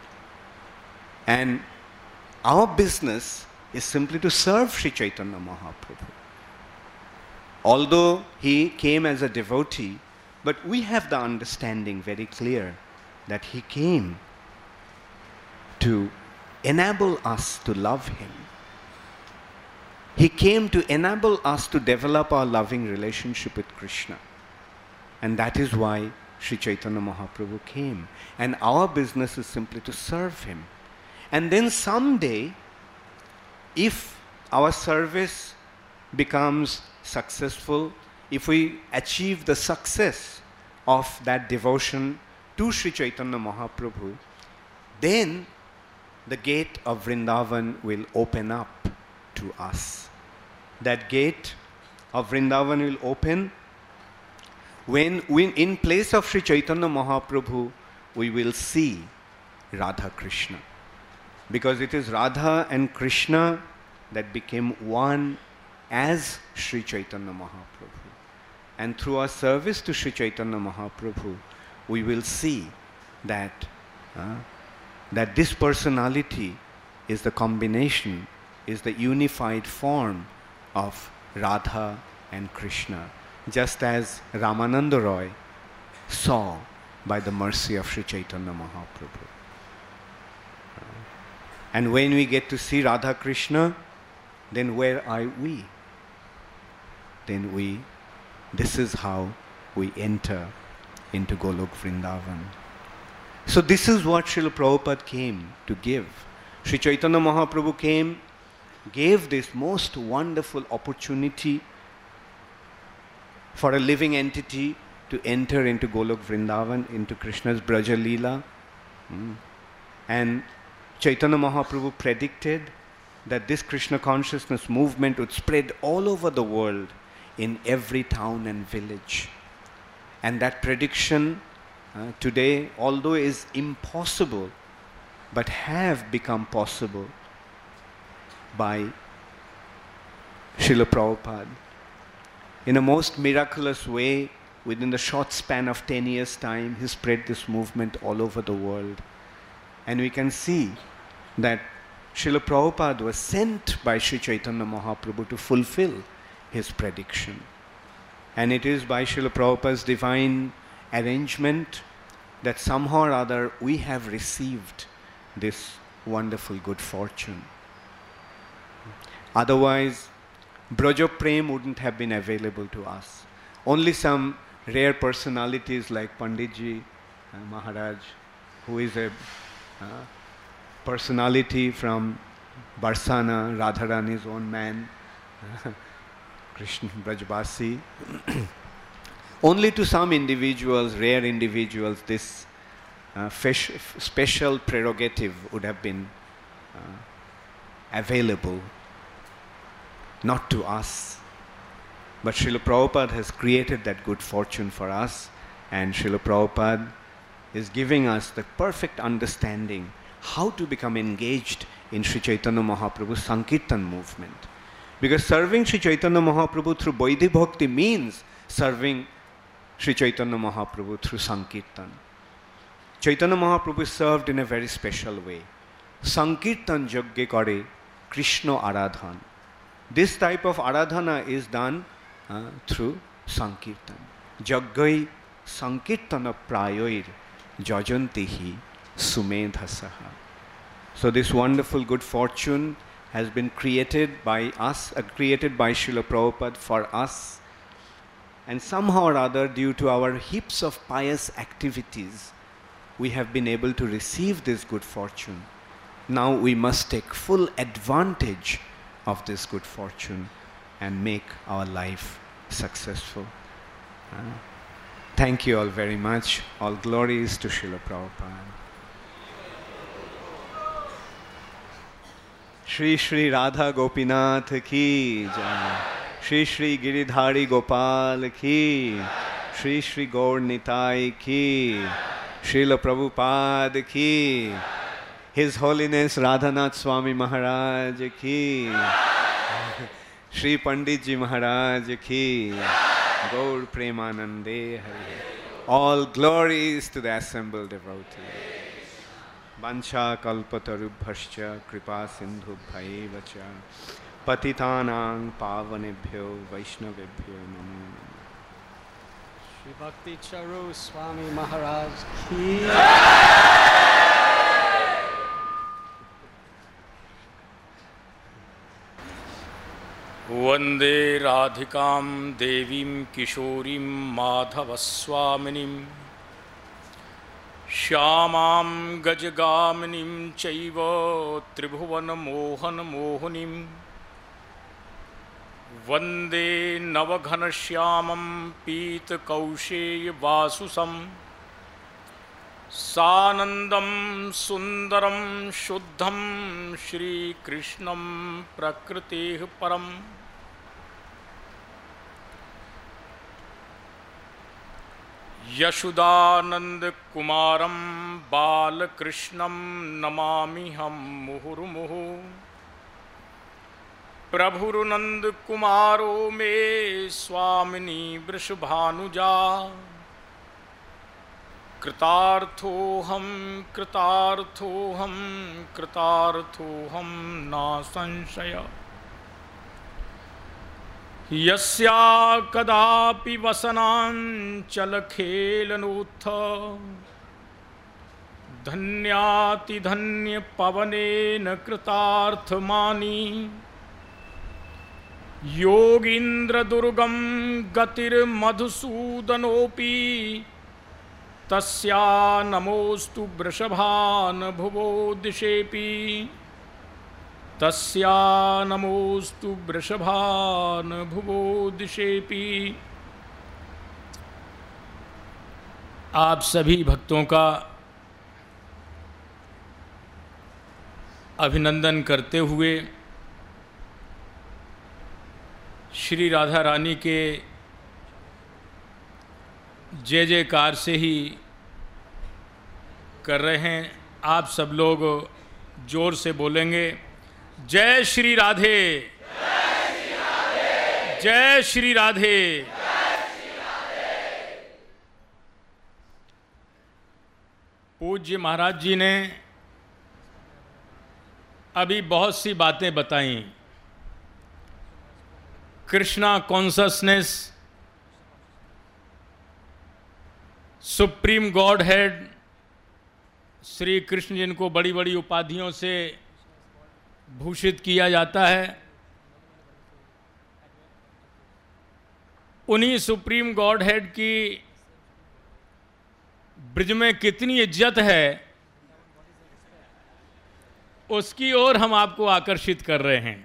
B: And our business is simply to serve Sri Chaitanya Mahaprabhu. Although he came as a devotee, but we have the understanding very clear that he came to enable us to love him. He came to enable us to develop our loving relationship with Krishna. And that is why Sri Chaitanya Mahaprabhu came. And our business is simply to serve him. And then someday, if our service becomes successful, if we achieve the success of that devotion to Sri Chaitanya Mahaprabhu, then the gate of Vrindavan will open up to us. That gate of Vrindavan will open when we, in place of Sri Chaitanya Mahaprabhu, we will see Radha Krishna. Because it is Radha and Krishna that became one as Sri Chaitanya Mahaprabhu. And through our service to Sri Chaitanya Mahaprabhu, we will see that, uh, that this personality is the combination, is the unified form of Radha and Krishna, just as Ramananda Roy saw by the mercy of Sri Chaitanya Mahaprabhu. And when we get to see Radha Krishna, then where are we? Then we, this is how we enter into Golok Vrindavan. So this is what Srila Prabhupada came to give. Sri Chaitanya Mahaprabhu came, gave this most wonderful opportunity for a living entity to enter into Golok Vrindavan, into Krishna's Braja Leela. Mm. And Chaitanya Mahaprabhu predicted that this Krishna consciousness movement would spread all over the world in every town and village. And that prediction uh, today, although is impossible, but have become possible by Srila Prabhupada. In a most miraculous way, within the short span of ten years' time, he spread this movement all over the world. And we can see that Srila Prabhupada was sent by Sri Chaitanya Mahaprabhu to fulfill his prediction. And it is by Srila Prabhupada's divine arrangement that somehow or other we have received this wonderful good fortune. Otherwise, Braja Prem wouldn't have been available to us. Only some rare personalities like Panditji uh, Maharaj, who is a uh, personality from Barsana, Radharani's own man, Krishna Brajbasi. Only to some individuals, rare individuals, this uh, fish, special prerogative would have been uh, available. Not to us. But Srila Prabhupada has created that good fortune for us, and Srila Prabhupada is giving us the perfect understanding how to become engaged in Sri Chaitanya Mahaprabhu's Sankirtan movement. Because serving Sri Chaitanya Mahaprabhu through Vaidhi Bhakti means serving Sri Chaitanya Mahaprabhu through Sankirtan. Chaitanya Mahaprabhu is served in a very special way. Sankirtan Yajna Kare Krishna Aradhan. This type of Aradhana is done uh, through Sankirtan. Jaggai Sankirtana Prayoir Jajantihi Sumedhasaha. So this wonderful good fortune has been created by us, uh, created by Srila Prabhupada for us. And somehow or other, due to our heaps of pious activities, we have been able to receive this good fortune. Now we must take full advantage of this good fortune and make our life successful. Uh, thank you all very much. All glories to Srila Prabhupada. Shri Shri Radha Gopinath ki jai. Shri Shri Giridhari Gopal ki. Shri Shri Gaur Nitai ki. Srila Prabhupada ki. His Holiness Radhanath Swami Maharaj ki. Shri Panditji Maharaj ki. Gaur Premanande Hari. All glories to the assembled devotees. Vancha kalpatarubhascha kripa sindhubhaiva cha patitanang pavanebhyo vaishnavebhyo namo.
A: Shri Bhakti Charu Swami Maharaj ki.
C: Vande Radhikam Devim Kishorim Madhavaswaminim Shyamam Gajagaminim Chaiva Tribhuvan Mohan Mohanim Vande Navaghana Shyamam Pita Kausheya Vasusam Sanandam Sundaram Shuddham Shri Krishnam Prakriteh Param Yashodanand Kumaram Balakrishnam Namami Ham Muhurumuhu Prabhurunand Kumaro Me Swamini Vrishabhanuja Kritarthoham Kritarthoham Kritarthoham Na Sanshaya Yasya Kadapi Vasanan Chalakhelanutha Dhanyati Dhanya Pavanena Kritarthamani Yogindra Durgam Gatir Madhusudanopi Tasya Namostu Vrishabhan Bhuvo Dishepi Tasya Namostu Vrishabhan Bhuvo Dishepi. आप सभी भक्तों का अभिनंदन करते हुए श्री राधा रानी के जय जयकार से ही कर रहे हैं। आप सब लोग जोर से बोलेंगे जय श्री राधे, जय श्री राधे। जय श्री राधे। पूज्य महाराज जी ने अभी बहुत सी बातें बताई। Krishna consciousness, supreme godhead, Shri Krishna जिनको बड़ी बड़ी उपाधियों से भूषित किया जाता है, उन्हीं सुप्रीम गॉड हेड की ब्रज में कितनी इज्जत है, उसकी ओर हम आपको आकर्षित कर रहे हैं।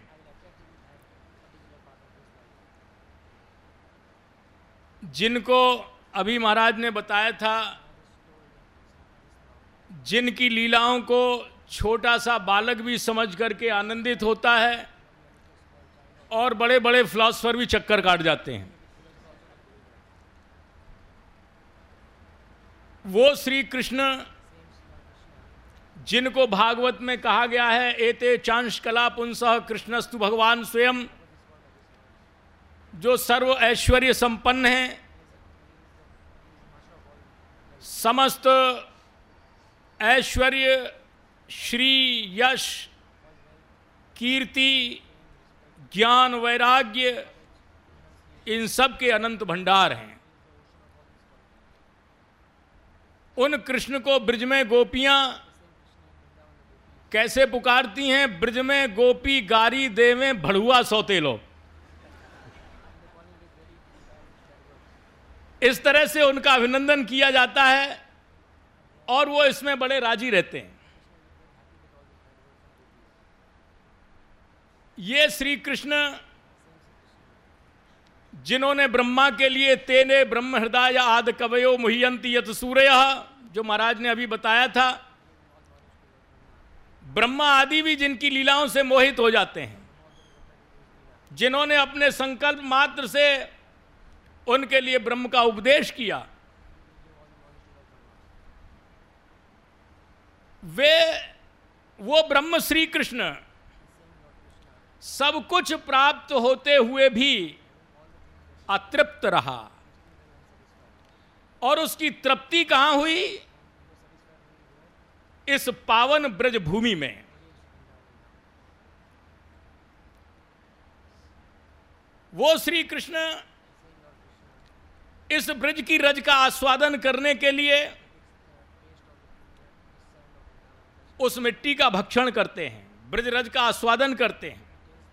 C: जिनको अभी महाराज ने बताया था, जिनकी लीलाओं को छोटा सा बालक भी समझ करके आनंदित होता है और बड़े बड़े फिलॉसफर भी चक्कर काट जाते हैं, वो श्री कृष्ण जिनको भागवत में कहा गया है, एते चांश कला पुंसः कृष्णस्तु भगवान स्वयं, जो सर्व ऐश्वर्य संपन्न है, समस्त ऐश्वर्य, श्री, यश, कीर्ति, ज्ञान, वैराग्य, इन सब के अनंत भंडार हैं। उन कृष्ण को ब्रज में गोपियां कैसे पुकारती हैं? ब्रज में गोपी गारी देवें भड़ुआ सौतेलो। इस तरह से उनका अभिनंदन किया जाता है और वो इसमें बड़े राजी रहते हैं। ये श्री कृष्ण जिन्होंने ब्रह्मा के लिए तेने ब्रह्म हृदय आद कवयो मुह्यंति यत सूर्यः, जो महाराज ने अभी बताया था, ब्रह्मा आदि भी जिनकी लीलाओं से मोहित हो जाते हैं, जिन्होंने अपने संकल्प मात्र से उनके लिए ब्रह्म का उपदेश किया, वे वो ब्रह्म श्री कृष्ण सब कुछ प्राप्त होते हुए भी अतृप्त रहा। और उसकी तृप्ति कहां हुई? इस पावन ब्रज भूमि में। वो श्री कृष्ण इस ब्रज की रज का आस्वादन करने के लिए उस मिट्टी का भक्षण करते हैं, ब्रज रज का आस्वादन करते हैं।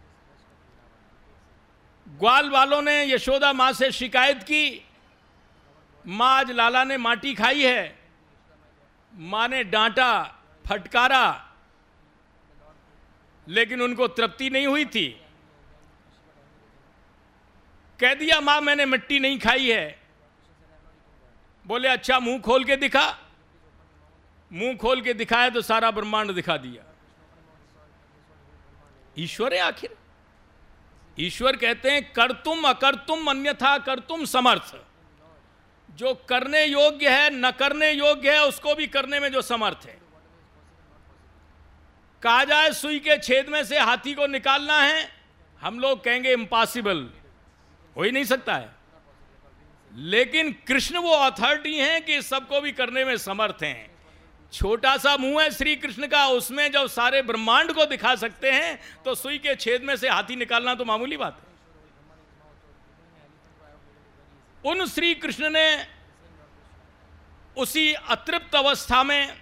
C: ग्वाल वालों ने यशोदा मां से शिकायत की, मां आज लाला ने माटी खाई है। मां ने डांटा, फटकारा, लेकिन उनको तृप्ति नहीं हुई थी। कह दिया मां मैंने मिट्टी नहीं खाई है। बोले अच्छा मुंह खोल के दिखा। मुंह खोल के दिखाया तो सारा ब्रह्मांड दिखा दिया। ईश्वर है आखिर। ईश्वर कहते हैं कर्तुम अकर्तुम अन्यथा कर्तुम समर्थ। जो करने योग्य है, न करने योग्य है, उसको भी करने में जो समर्थ है। कहा जाए सुई के छेद में से हाथी को निकालना है, हम लोग कहेंगे इम्पॉसिबल, हो ही नहीं सकता है। लेकिन कृष्ण वो अथॉरिटी हैं कि सबको भी करने में समर्थ हैं। छोटा सा मुंह है श्री कृष्ण का, उसमें जब सारे ब्रह्मांड को दिखा सकते हैं तो सुई के छेद में से हाथी निकालना तो मामूली बात है। उन श्री कृष्ण ने उसी अतृप्त अवस्था में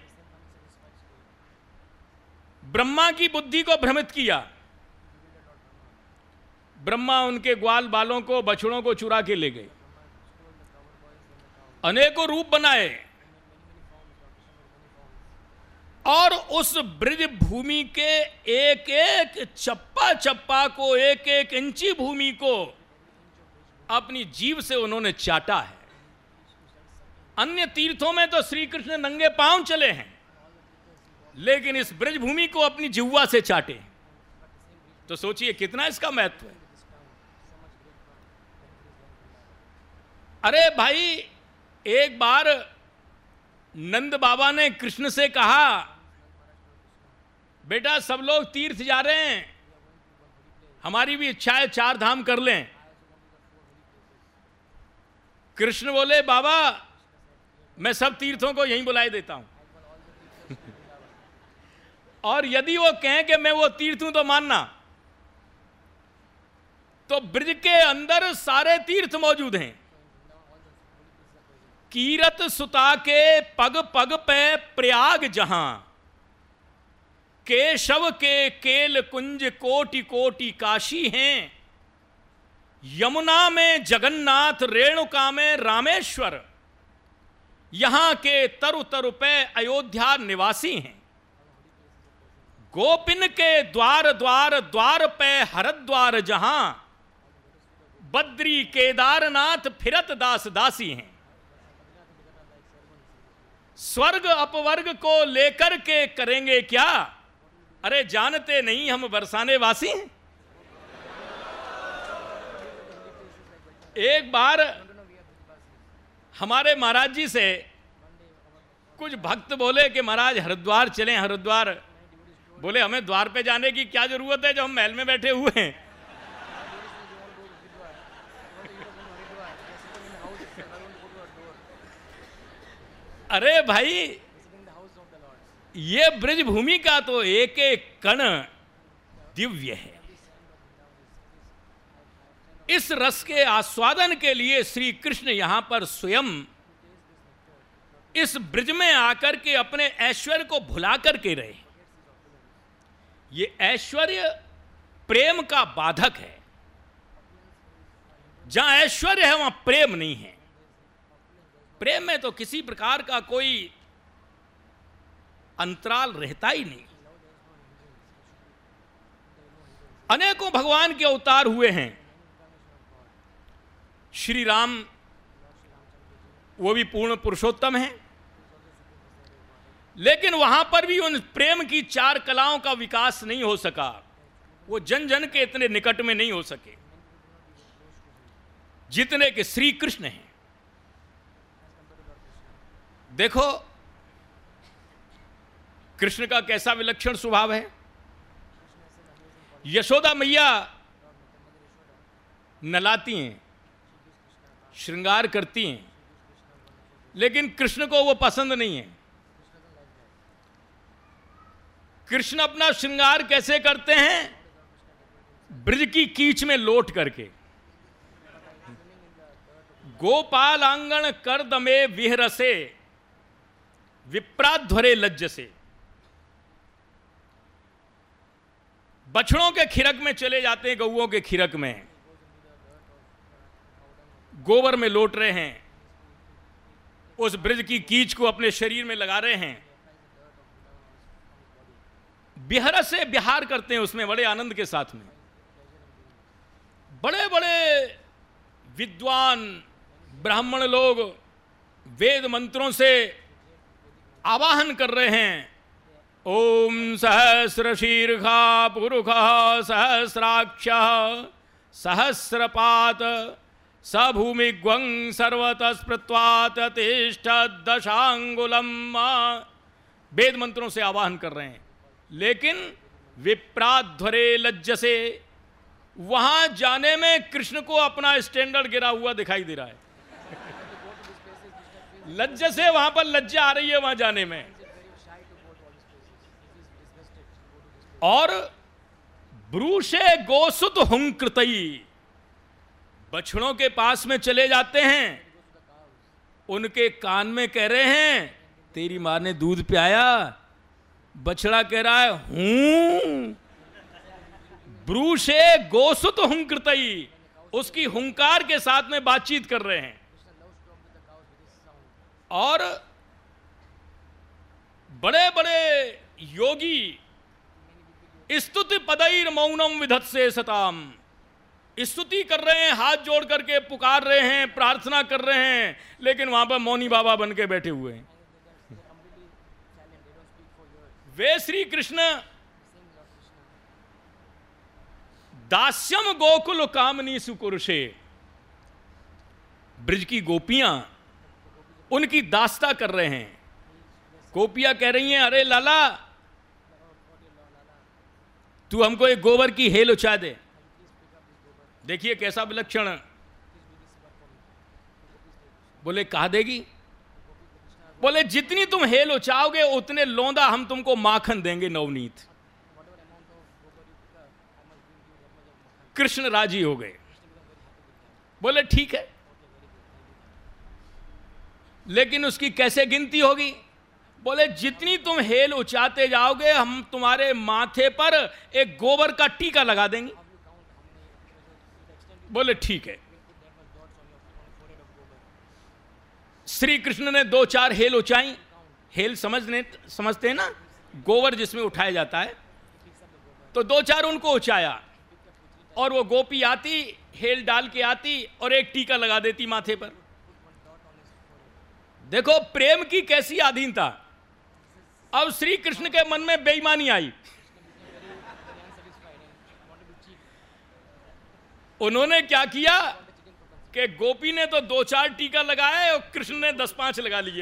C: ब्रह्मा की बुद्धि को भ्रमित किया। ब्रह्मा उनके ग्वाल बालों को, बछड़ों को चुरा के ले गए, अनेकों रूप बनाए और उस ब्रज भूमि के एक एक चप्पा चप्पा को, एक एक इंची भूमि को अपनी जीभ से उन्होंने चाटा है। अन्य तीर्थों में तो श्री कृष्ण नंगे पांव चले हैं, लेकिन इस ब्रज भूमि को अपनी जिह्वा से चाटे। तो सोचिए कितना इसका महत्व है। अरे भाई, एक बार नंद बाबा ने कृष्ण से कहा, बेटा सब लोग तीर्थ जा रहे हैं, हमारी भी इच्छा है चार धाम कर लें। कृष्ण बोले बाबा मैं सब तीर्थों को यहीं बुलाए देता हूं और यदि वो कहें कि मैं वो तीर्थ हूं तो मानना। तो ब्रज के अंदर सारे तीर्थ मौजूद हैं। कीरत सुता के पग पग पे प्रयाग जहां, केशव के केल कुंज कोटि कोटि काशी हैं, यमुना में जगन्नाथ रेणुका में रामेश्वर, यहां के तरु तरु पे अयोध्या निवासी हैं। गोपिन के द्वार द्वार द्वार पे हरद्वार जहां, बद्री केदारनाथ फिरत दास दासी हैं। स्वर्ग अपवर्ग को लेकर के करेंगे क्या, अरे जानते नहीं हम बरसाने वासी हैं। एक बार हमारे महाराज जी से कुछ भक्त बोले कि महाराज हरिद्वार चलें। हरिद्वार बोले हमें द्वार पे जाने की क्या जरूरत है, जो हम महल में बैठे हुए हैं। अरे भाई ये ब्रज भूमि का तो एक एक कण दिव्य है। इस रस के आस्वादन के लिए श्री कृष्ण यहां पर स्वयं इस ब्रज में आकर के अपने ऐश्वर्य को भुला करके रहे। ये ऐश्वर्य प्रेम का बाधक है। जहां ऐश्वर्य है वहां प्रेम नहीं है। प्रेम में तो किसी प्रकार का कोई अंतराल रहता ही नहीं। अनेकों भगवान के अवतार हुए हैं। श्री राम वो भी पूर्ण पुरुषोत्तम हैं, लेकिन वहां पर भी उन प्रेम की चार कलाओं का विकास नहीं हो सका। वो जन जन के इतने निकट में नहीं हो सके जितने कि श्री कृष्ण हैं। देखो कृष्ण का कैसा विलक्षण स्वभाव है। यशोदा मैया नलाती हैं, श्रृंगार करती हैं, लेकिन कृष्ण को वो पसंद नहीं है। कृष्ण अपना श्रृंगार कैसे करते हैं, ब्रज की कीच में लोट करके। गोपाल आंगन कर दमे विहरसे, विप्राध्वरे लज्ज से। बछड़ों के खिरक में चले जाते हैं, गौओं के खिरक में गोबर में लोट रहे हैं, उस ब्रज की कीच को अपने शरीर में लगा रहे हैं, बिहर से बिहार करते हैं उसमें बड़े आनंद के साथ में। बड़े बड़े विद्वान ब्राह्मण लोग वेद मंत्रों से आवाहन कर रहे हैं। ओम सहस्र शीर्षा पुरुषः सहस्राक्षः सहस्रपात सभूमिग्वं सर्वतः स्पृत्वात् तिष्ठत् दशांगुलम। वेद मंत्रों से आवाहन कर रहे हैं, लेकिन विप्राध्वरे लज्ज से वहां जाने में कृष्ण को अपना स्टैंडर्ड गिरा हुआ दिखाई दे रहा है। लज्ज से वहां पर लज्जा आ रही है वहां जाने में। और ब्रूशे गोसुत हुंकृतई, बछड़ों के पास में चले जाते हैं, उनके कान में कह रहे हैं तेरी मां ने दूध पियाया। बछड़ा कह रहा है हूं। ब्रूशे गोसुत हुंकृतई, उसकी हुंकार के साथ में बातचीत कर रहे हैं। और बड़े बड़े योगी स्तुति पदैर मौनम विधत्से सताम, स्तुति कर रहे हैं, हाथ जोड़ करके पुकार रहे हैं, प्रार्थना कर रहे हैं, लेकिन वहां पर मौनी बाबा बन के बैठे हुए हैं। वे श्री कृष्ण दास्यम गोकुल कामनी सुकुरुषे, ब्रज की गोपियां उनकी दास्ता कर रहे हैं। गोपियां कह रही हैं अरे लाला तू हमको एक गोबर की हेल उछा दे। देखिए कैसा विलक्षण बोले कहा देगी? बोले जितनी तुम हेल उचाओगे उतने लौंदा हम तुमको माखन देंगे नवनीत। कृष्ण राजी हो गए, बोले ठीक है, लेकिन उसकी कैसे गिनती होगी? बोले जितनी तुम हेल उचाते जाओगे हम तुम्हारे माथे पर एक गोबर का टीका लगा देंगे। बोले ठीक है। श्री कृष्ण ने दो चार हेल उचाई। हेल समझने समझते हैं ना, गोबर जिसमें उठाया जाता है, तो दो चार उनको उचाया और वो गोपी आती, हेल डाल के आती और एक टीका लगा देती माथे पर। देखो प्रेम की कैसी अधीनता। अब श्री कृष्ण के मन में बेईमानी आई। उन्होंने क्या किया कि गोपी ने तो दो चार टीका लगाए और कृष्ण ने दस पांच लगा लिए।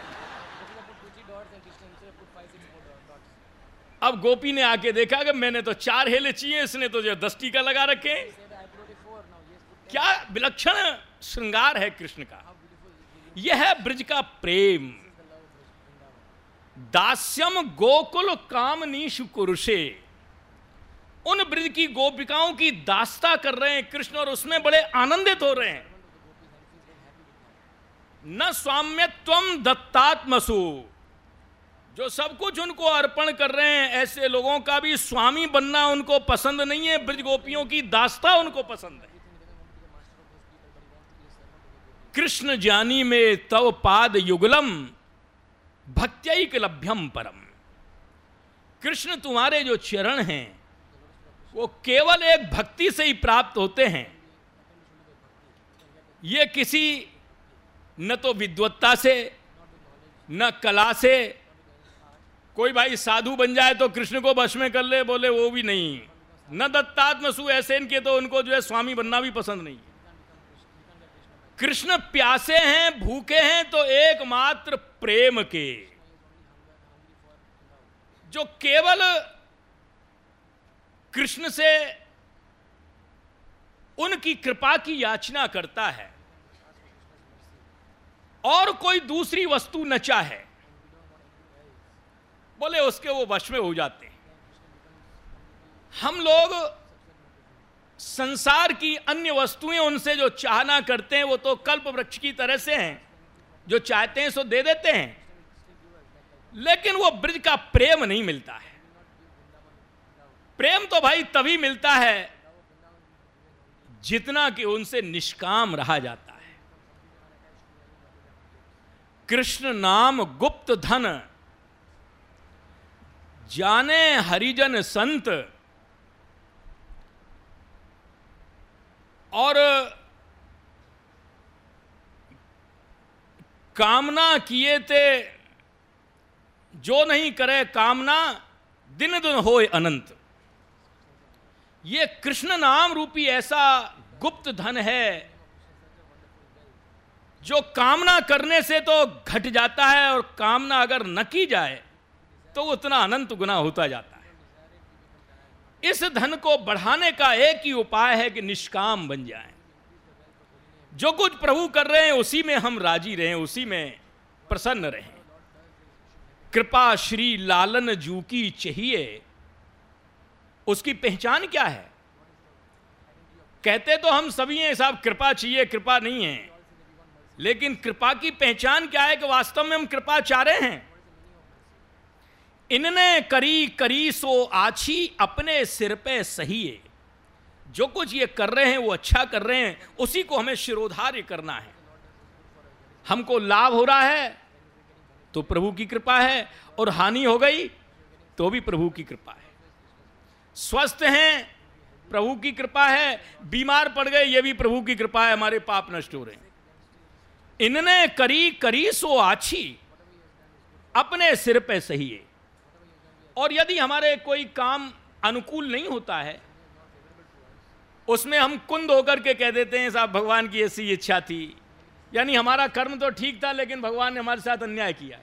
C: अब गोपी ने आके देखा कि मैंने तो चार हेले चाहिए, इसने तो जो दस टीका लगा रखे। क्या विलक्षण श्रृंगार है कृष्ण का। यह है ब्रज का प्रेम। दास्यम गोकुल कामनीषु कुरुषे। उन ब्रज की गोपिकाओं की दास्ता कर रहे हैं कृष्ण और उसमें बड़े आनंदित हो रहे हैं। न स्वाम्यत्वम दत्तात्मसु। जो सब कुछ उनको अर्पण कर रहे हैं ऐसे लोगों का भी स्वामी बनना उनको पसंद नहीं है। ब्रज गोपियों की दास्ता उनको पसंद है। कृष्ण जानी में तव पाद युगलम भक्त्यैक लभ्यम परम। कृष्ण तुम्हारे जो चरण हैं वो केवल एक भक्ति से ही प्राप्त होते हैं। ये किसी न तो विद्वत्ता से न कला से। कोई भाई साधु बन जाए तो कृष्ण को वश में कर ले, बोले वो भी नहीं। न दत्तात्मसु, ऐसे इनके तो उनको जो है स्वामी बनना भी पसंद नहीं है। कृष्ण प्यासे हैं, भूखे हैं तो एकमात्र प्रेम के। जो केवल कृष्ण से उनकी कृपा की याचना करता है और कोई दूसरी वस्तु न चाहे, बोले उसके वो वश में हो जाते हैं। हम लोग संसार की अन्य वस्तुएं उनसे जो चाहना करते हैं वो तो कल्प वृक्ष की तरह से हैं, जो चाहते हैं सो दे देते हैं, लेकिन वो ब्रज का प्रेम नहीं मिलता है। प्रेम तो भाई तभी मिलता है जितना कि उनसे निष्काम रहा जाता है। कृष्ण नाम गुप्त धन जाने हरिजन संत। और कामना किए थे जो नहीं करे कामना, दिन दिन होए अनंत। ये कृष्ण नाम रूपी ऐसा गुप्त धन है जो कामना करने से तो घट जाता है और कामना अगर न की जाए तो उतना अनंत गुना होता जाता है। इस धन को बढ़ाने का एक ही उपाय है कि निष्काम बन जाएं। जो कुछ प्रभु कर रहे हैं उसी में हम राजी रहें, उसी में प्रसन्न रहें। कृपा श्री लालन जू की चाहिए। उसकी पहचान क्या है? कहते तो हम सभी हैं साहब कृपा चाहिए, कृपा नहीं है, लेकिन कृपा की पहचान क्या है कि वास्तव में हम कृपा चाह रहे हैं। इनने करी करी सो आछी अपने सिर पे सही है। जो कुछ ये कर रहे हैं वो अच्छा कर रहे हैं, उसी को हमें शिरोधार्य करना है। हमको लाभ हो रहा है तो प्रभु की कृपा है, और हानि हो गई तो भी प्रभु की कृपा है। स्वस्थ हैं प्रभु की कृपा है, बीमार पड़ गए ये भी प्रभु की कृपा है, हमारे पाप नष्ट हो रहे हैं। इनने करी करी सो आछी अपने सिर पे सही है। और यदि हमारे कोई काम अनुकूल नहीं होता है उसमें हम कुंद होकर के कह देते हैं साहब भगवान की ऐसी इच्छा थी, यानी हमारा कर्म तो ठीक था लेकिन भगवान ने हमारे साथ अन्याय किया।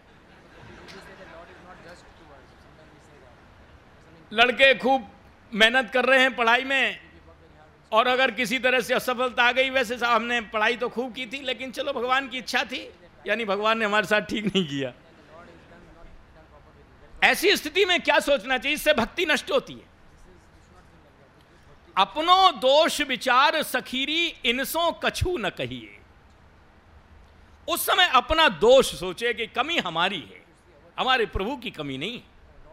C: लड़के खूब मेहनत कर रहे हैं पढ़ाई में और अगर किसी तरह से असफलता आ गई, वैसे साहब हमने पढ़ाई तो खूब की थी, लेकिन चलो भगवान की इच्छा थी, यानी भगवान ने हमारे साथ ठीक नहीं किया। ऐसी स्थिति में क्या सोचना चाहिए? इससे भक्ति नष्ट होती है। अपनो दोष विचार सखीरी, इनसों कछु न कहिए। उस समय अपना दोष सोचे कि कमी हमारी है, हमारे प्रभु की कमी नहीं।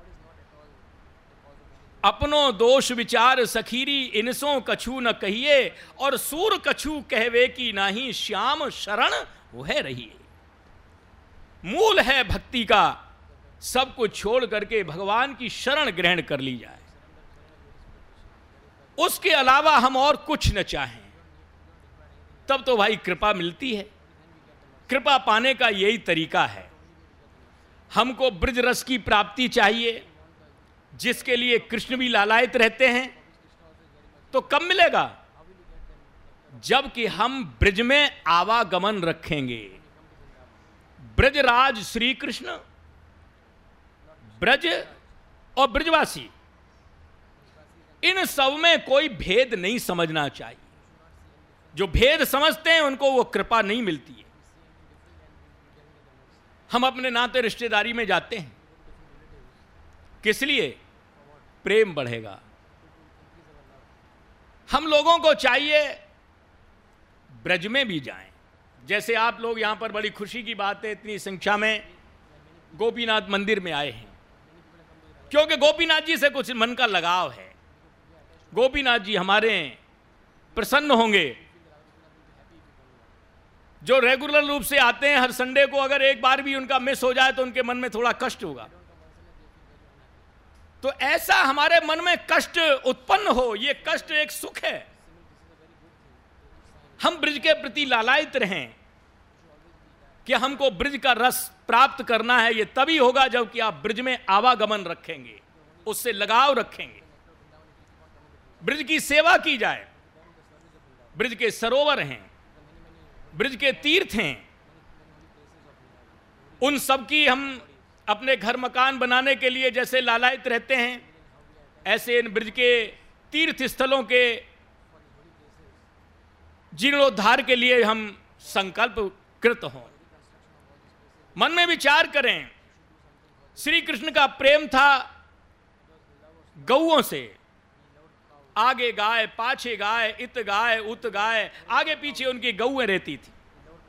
C: अपनो दोष विचार सखीरी, इनसों कछु न कहिए, और सूर कछु कहवे की नाही, श्याम शरण वह रहिए। मूल है भक्ति का, सब कुछ छोड़ करके भगवान की शरण ग्रहण कर ली जाए, उसके अलावा हम और कुछ न चाहें, तब तो भाई कृपा मिलती है। कृपा पाने का यही तरीका है। हमको ब्रज रस की प्राप्ति चाहिए, जिसके लिए कृष्ण भी लालायित रहते हैं, तो कब मिलेगा? जबकि हम ब्रज में आवागमन रखेंगे। ब्रजराज श्री कृष्ण, ब्रज और ब्रजवासी, इन सब में कोई भेद नहीं समझना चाहिए। जो भेद समझते हैं उनको वो कृपा नहीं मिलती है। हम अपने नाते रिश्तेदारी में जाते हैं, किस लिए? प्रेम बढ़ेगा। हम लोगों को चाहिए ब्रज में भी जाएं। जैसे आप लोग यहां पर, बड़ी खुशी की बात है, इतनी संख्या में गोपीनाथ मंदिर में आए हैं, क्योंकि गोपीनाथ जी से कुछ मन का लगाव है। गोपीनाथ जी हमारे प्रसन्न होंगे। जो रेगुलर रूप से आते हैं हर संडे को, अगर एक बार भी उनका मिस हो जाए तो उनके मन में थोड़ा कष्ट होगा। तो ऐसा हमारे मन में कष्ट उत्पन्न हो, ये कष्ट एक सुख है। हम ब्रज के प्रति लालायित रहें कि हमको ब्रज का रस प्राप्त करना है। ये तभी होगा जबकि आप ब्रज में आवागमन रखेंगे, उससे लगाव रखेंगे, ब्रज की सेवा की जाए। ब्रज के सरोवर हैं, ब्रज के तीर्थ हैं, उन सब की हम अपने घर मकान बनाने के लिए जैसे लालायित रहते हैं, ऐसे इन ब्रज के तीर्थ स्थलों के जीर्णोद्धार के लिए हम संकल्प कृत हों। मन में विचार करें, श्री कृष्ण का प्रेम था गौओं से। आगे गाय, पाछे गाय, इत गाय, उत गाय, आगे पीछे उनकी गौएं रहती थी।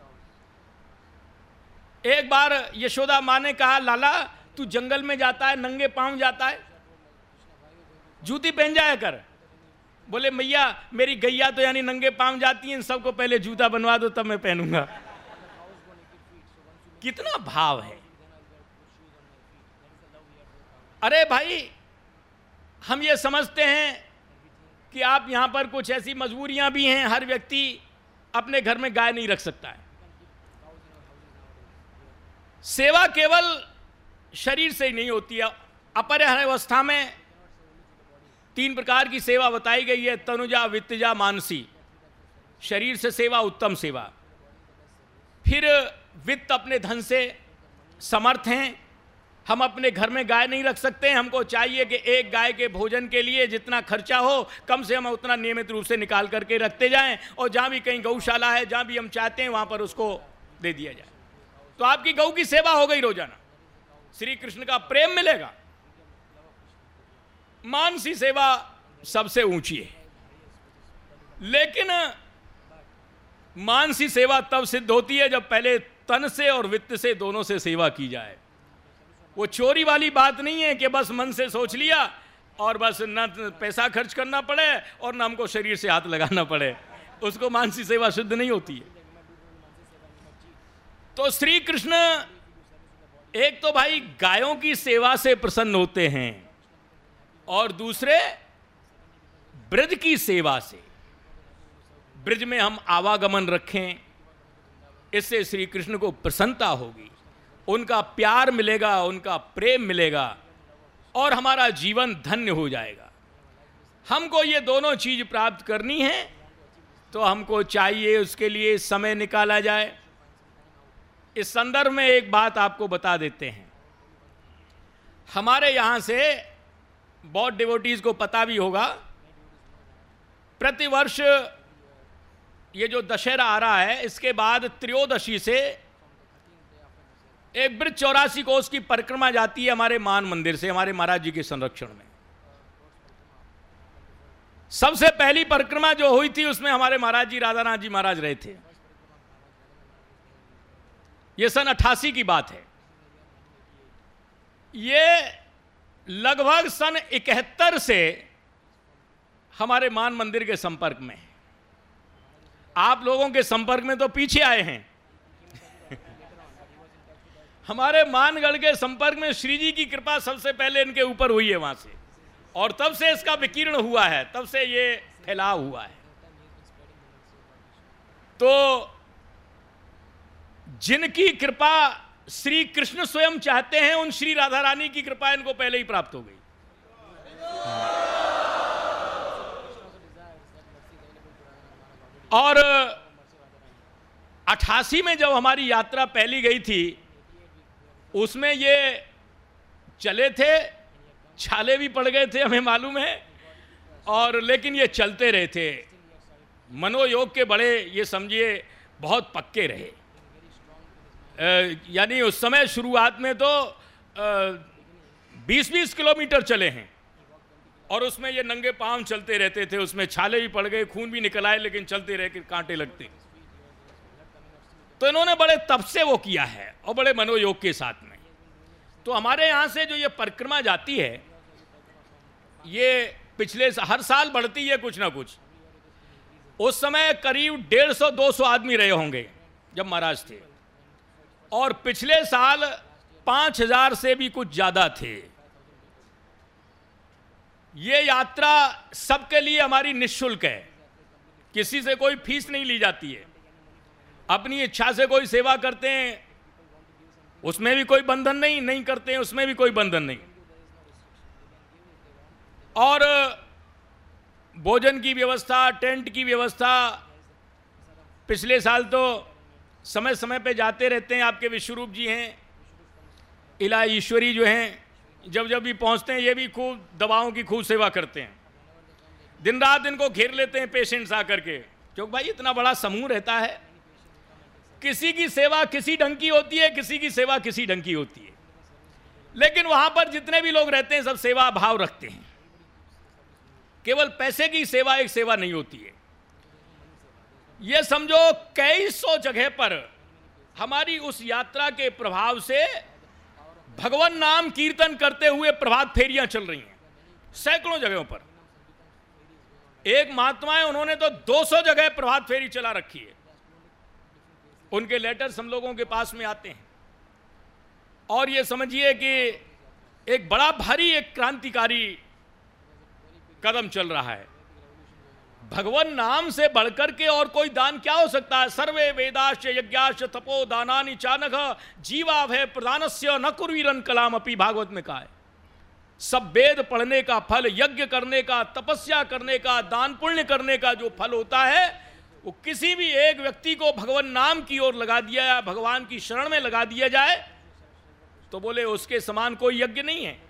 C: एक बार यशोदा माँ ने कहा, लाला तू जंगल में जाता है, नंगे पांव जाता है, जूती पहन जाया कर। बोले मैया मेरी गैया तो यानी नंगे पांव जाती हैं, सबको पहले जूता बनवा दो तब मैं पहनूंगा। कितना भाव है। अरे भाई, हम ये समझते हैं कि आप यहां पर कुछ ऐसी मजबूरियां भी हैं, हर व्यक्ति अपने घर में गाय नहीं रख सकता है। सेवा केवल शरीर से ही नहीं होती है। अपरिहर अवस्था में तीन प्रकार की सेवा बताई गई है, तनुजा, वित्तजा, मानसी। शरीर से सेवा उत्तम सेवा। फिर वित्त, अपने धन से समर्थ हैं, हम अपने घर में गाय नहीं रख सकते हैं। हमको चाहिए कि एक गाय के भोजन के लिए जितना खर्चा हो, कम से कम उतना नियमित रूप से निकाल करके रखते जाएं, और जहां भी कहीं गौशाला है, जहां भी हम चाहते हैं वहां पर उसको दे दिया जाए। तो आपकी गौ की सेवा हो गई रोजाना, श्री कृष्ण का प्रेम मिलेगा। मानसी सेवा सबसे ऊंची है, लेकिन मानसी सेवा तब सिद्ध होती है जब पहले तन से और वित्त से, दोनों से सेवा की जाए। वो चोरी वाली बात नहीं है कि बस मन से सोच लिया और बस न पैसा खर्च करना पड़े और न हमको शरीर से हाथ लगाना पड़े, उसको मानसी सेवा सिद्ध नहीं होती है। तो श्री कृष्ण एक तो भाई गायों की सेवा से प्रसन्न होते हैं, और दूसरे ब्रज की सेवा से। ब्रज में हम आवागमन रखें, इससे श्री कृष्ण को प्रसन्नता होगी, उनका प्यार मिलेगा, उनका प्रेम मिलेगा, और हमारा जीवन धन्य हो जाएगा। हमको ये दोनों चीज प्राप्त करनी है, तो हमको चाहिए उसके लिए समय निकाला जाए। इस संदर्भ में एक बात आपको बता देते हैं। हमारे यहाँ से बहुत डिवोटीज को पता भी होगा प्रतिवर्ष ये जो दशहरा आ रहा है, इसके बाद त्रयोदशी से एक ब्रज चौरासी कोस की परिक्रमा जाती है हमारे मान मंदिर से, हमारे महाराज जी के संरक्षण में। सबसे पहली परिक्रमा जो हुई थी उसमें हमारे महाराज जी राधानाथ जी महाराज रहे थे। यह सन अट्ठासी की बात है। ये लगभग सन इकहत्तर से हमारे मान मंदिर के संपर्क में है। आप लोगों के संपर्क में तो पीछे आए हैं। हमारे मानगढ़ के संपर्क में श्री जी की कृपा सबसे पहले इनके ऊपर हुई है वहां से, और तब से इसका विकीर्ण हुआ है, तब से ये फैलाव हुआ है। तो जिनकी कृपा श्री कृष्ण स्वयं चाहते हैं, उन श्री राधा रानी की कृपा इनको पहले ही प्राप्त हो गई। और अठासी में जब हमारी यात्रा पहली गई थी, उसमें ये चले थे, छाले भी पड़ गए थे हमें मालूम है, और लेकिन ये चलते रहे थे। मनोयोग के बड़े ये समझिए बहुत पक्के रहे। यानी उस समय शुरुआत में तो बीस बीस किलोमीटर चले हैं, और उसमें ये नंगे पांव चलते रहते थे। उसमें छाले भी पड़ गए, खून भी निकल आए, लेकिन चलते रह के कांटे लगते। तो इन्होंने बड़े तप से वो किया है, और बड़े मनोयोग के साथ में। तो हमारे यहाँ से जो ये परिक्रमा जाती है, ये पिछले हर साल बढ़ती है कुछ ना कुछ। उस समय करीब डेढ़ सौ दो सौ आदमी रहे होंगे जब महाराज थे, और पिछले साल पांच हजार से भी कुछ ज्यादा थे। ये यात्रा सबके लिए हमारी निःशुल्क है, किसी से कोई फीस नहीं ली जाती है। अपनी इच्छा से कोई सेवा करते हैं, उसमें भी कोई बंधन नहीं, नहीं करते हैं उसमें भी कोई बंधन नहीं। और भोजन की व्यवस्था, टेंट की व्यवस्था, पिछले साल तो समय समय पे जाते रहते हैं। आपके विश्वरूप जी हैं, इला ईश्वरी जो हैं, जब जब भी पहुंचते हैं ये भी खूब दवाओं की खूब सेवा करते हैं। दिन रात इनको घेर लेते हैं पेशेंट्स आकर के, क्योंकि भाई इतना बड़ा समूह रहता है। किसी की सेवा किसी ढंग की होती है, किसी की सेवा किसी ढंग की होती है, लेकिन वहां पर जितने भी लोग रहते हैं सब सेवा भाव रखते हैं। केवल पैसे की सेवा एक सेवा नहीं होती है। ये समझो कई सौ जगह पर हमारी उस यात्रा के प्रभाव से भगवान नाम कीर्तन करते हुए प्रभात फेरियां चल रही हैं सैकड़ों जगहों पर। एक महात्मा है, उन्होंने तो दो सौ जगह प्रभात फेरी चला रखी है। उनके लेटर्स हम लोगों के पास में आते हैं, और ये समझिए कि एक बड़ा भारी एक क्रांतिकारी कदम चल रहा है। भगवान नाम से बढ़कर के और कोई दान क्या हो सकता है। सर्वे वेदाश्च यज्ञाश्च तपो दानानि चानघ जीवा भय प्रदानस्य न कुर्वीरन कलाम अपि, भागवत में कहा है। सब वेद पढ़ने का फल, यज्ञ करने का, तपस्या करने का, दान पुण्य करने का जो फल होता है, वो किसी भी एक व्यक्ति को भगवान नाम की ओर लगा दिया जाए, भगवान की शरण में लगा दिया जाए, तो बोले उसके समान कोई यज्ञ नहीं है।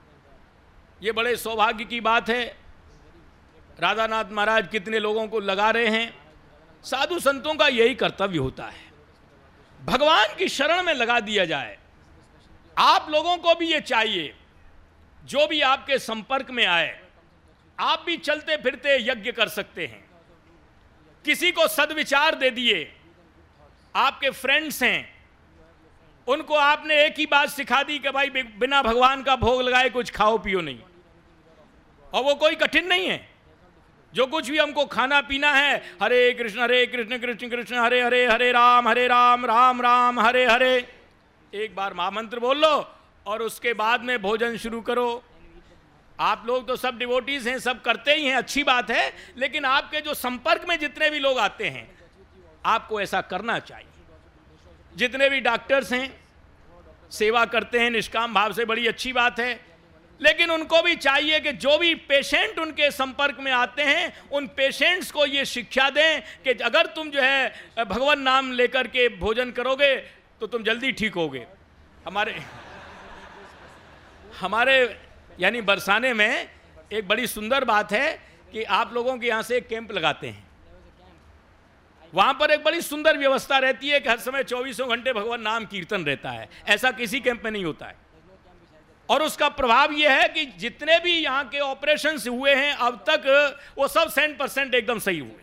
C: ये बड़े सौभाग्य की बात है। राधानाथ महाराज कितने लोगों को लगा रहे हैं। साधु संतों का यही कर्तव्य होता है, भगवान की शरण में लगा दिया जाए। आप लोगों को भी ये चाहिए, जो भी आपके संपर्क में आए, आप भी चलते फिरते यज्ञ कर सकते हैं। किसी को सद्विचार दे दिए, आपके फ्रेंड्स हैं, उनको आपने एक ही बात सिखा दी कि भाई बिना भगवान का भोग लगाए कुछ खाओ पियो नहीं। और वो कोई कठिन नहीं है। जो कुछ भी हमको खाना पीना है, हरे कृष्ण हरे कृष्ण कृष्ण कृष्ण हरे हरे, हरे राम हरे राम राम राम हरे हरे, एक बार महामंत्र बोल लो और उसके बाद में भोजन शुरू करो। आप लोग तो सब डिवोटीज हैं, सब करते ही हैं, अच्छी बात है, लेकिन आपके जो संपर्क में जितने भी लोग आते हैं, आपको ऐसा करना चाहिए। जितने भी डॉक्टर्स हैं, सेवा करते हैं निष्काम भाव से, बड़ी अच्छी बात है, लेकिन उनको भी चाहिए कि जो भी पेशेंट उनके संपर्क में आते हैं, उन पेशेंट्स को ये शिक्षा दें कि अगर तुम जो है भगवान नाम लेकर के भोजन करोगे तो तुम जल्दी ठीक होगे। हमारे हमारे यानी बरसाने में एक बड़ी सुंदर बात है कि आप लोगों के यहाँ से एक कैंप लगाते हैं, वहां पर एक बड़ी सुंदर व्यवस्था रहती है कि हर समय चौबीसों घंटे भगवान नाम कीर्तन रहता है। ऐसा किसी कैंप में नहीं होता है। और उसका प्रभाव यह है कि जितने भी यहाँ के ऑपरेशंस हुए हैं अब तक, वो सब सेंट परसेंट एकदम सही हुए।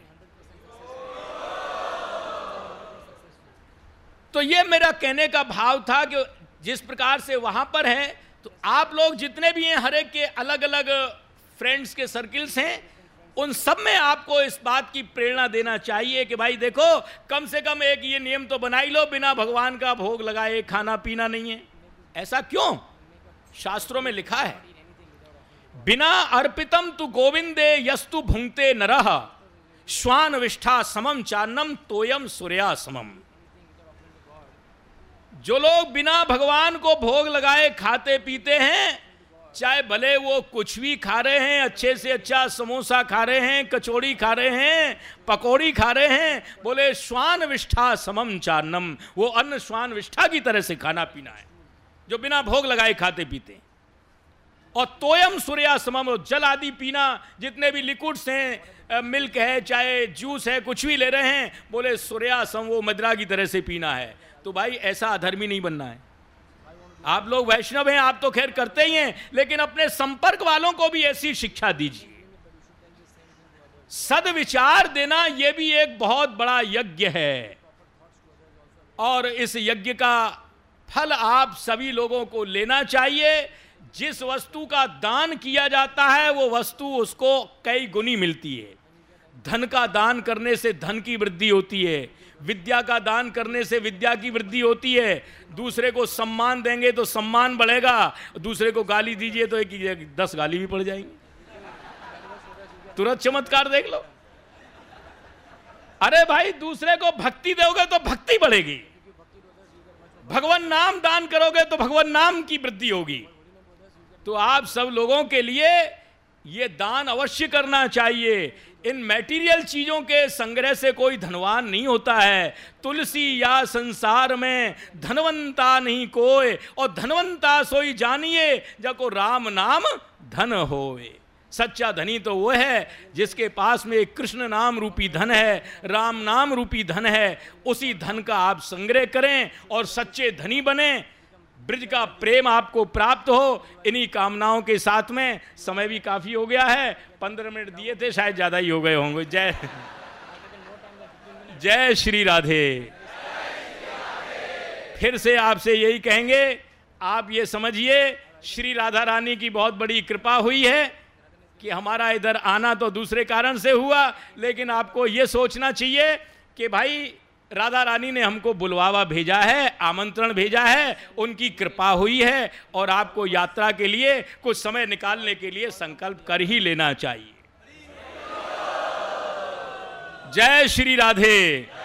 C: तो ये मेरा कहने का भाव था कि जिस प्रकार से वहां पर है, तो आप लोग जितने भी हैं, हर एक के अलग अलग फ्रेंड्स के सर्किल्स हैं, उन सब में आपको इस बात की प्रेरणा देना चाहिए कि भाई देखो, कम से कम एक ये नियम तो बना ही लो, बिना भगवान का भोग लगाए खाना पीना नहीं है। ऐसा क्यों? शास्त्रों में लिखा है, बिना अर्पितम तु गोविंदे यस्तु भुंक्ते नरः श्वान विष्ठा समम चान्नम तोयम सूर्या समम। जो लोग बिना भगवान को भोग लगाए खाते पीते हैं, चाहे भले वो कुछ भी खा रहे हैं, अच्छे से अच्छा समोसा खा रहे हैं, कचौड़ी खा रहे हैं, पकौड़ी खा रहे हैं, बोले श्वान विष्ठा समम चान्नम, वो अन्न श्वान विष्ठा की तरह से खाना पीना है जो बिना भोग लगाए खाते पीते हैं। और तोयम सूर्या समम, जल आदि पीना, जितने भी लिक्विड्स हैं, मिल्क है चाहे जूस है, कुछ भी ले रहे हैं, बोले सूर्या सम, वो मदिरा की तरह से पीना है। तो भाई ऐसा अधर्मी नहीं बनना है। आप लोग वैष्णव हैं, आप तो खैर करते ही हैं, लेकिन अपने संपर्क वालों को भी ऐसी शिक्षा दीजिए। सद्विचार देना यह भी एक बहुत बड़ा यज्ञ है, और इस यज्ञ का फल आप सभी लोगों को लेना चाहिए। जिस वस्तु का दान किया जाता है वो वस्तु उसको कई गुनी मिलती है। धन का दान करने से धन की वृद्धि होती है, विद्या का दान करने से विद्या की वृद्धि होती है, दूसरे को सम्मान देंगे तो सम्मान बढ़ेगा, दूसरे को गाली दीजिए तो एक दस गाली भी पड़ जाएंगी। तुरंत चमत्कार देख लो। अरे भाई, दूसरे को भक्ति दोगे तो भक्ति बढ़ेगी, भगवान नाम दान करोगे तो भगवान नाम की वृद्धि होगी। तो आप सब लोगों के लिए ये दान अवश्य करना चाहिए। इन मैटीरियल चीजों के संग्रह से कोई धनवान नहीं होता है। तुलसी या संसार में धनवंता नहीं कोई, और धनवंता सोई जानिए जको राम नाम धन होए। सच्चा धनी तो वो है जिसके पास में कृष्ण नाम रूपी धन है, राम नाम रूपी धन है। उसी धन का आप संग्रह करें और सच्चे धनी बने, ब्रज का प्रेम आपको प्राप्त हो। इन्हीं कामनाओं के साथ में, समय भी काफी हो गया है, पंद्रह मिनट दिए थे, शायद ज्यादा ही हो गए होंगे। जय जय श्री राधे। फिर से आपसे यही कहेंगे, आप ये समझिए श्री राधा रानी की बहुत बड़ी कृपा हुई है कि हमारा इधर आना तो दूसरे कारण से हुआ, लेकिन आपको ये सोचना चाहिए कि भाई राधा रानी ने हमको बुलवावा भेजा है, आमंत्रण भेजा है, उनकी कृपा हुई है, और आपको यात्रा के लिए कुछ समय निकालने के लिए संकल्प कर ही लेना चाहिए। जय श्री राधे।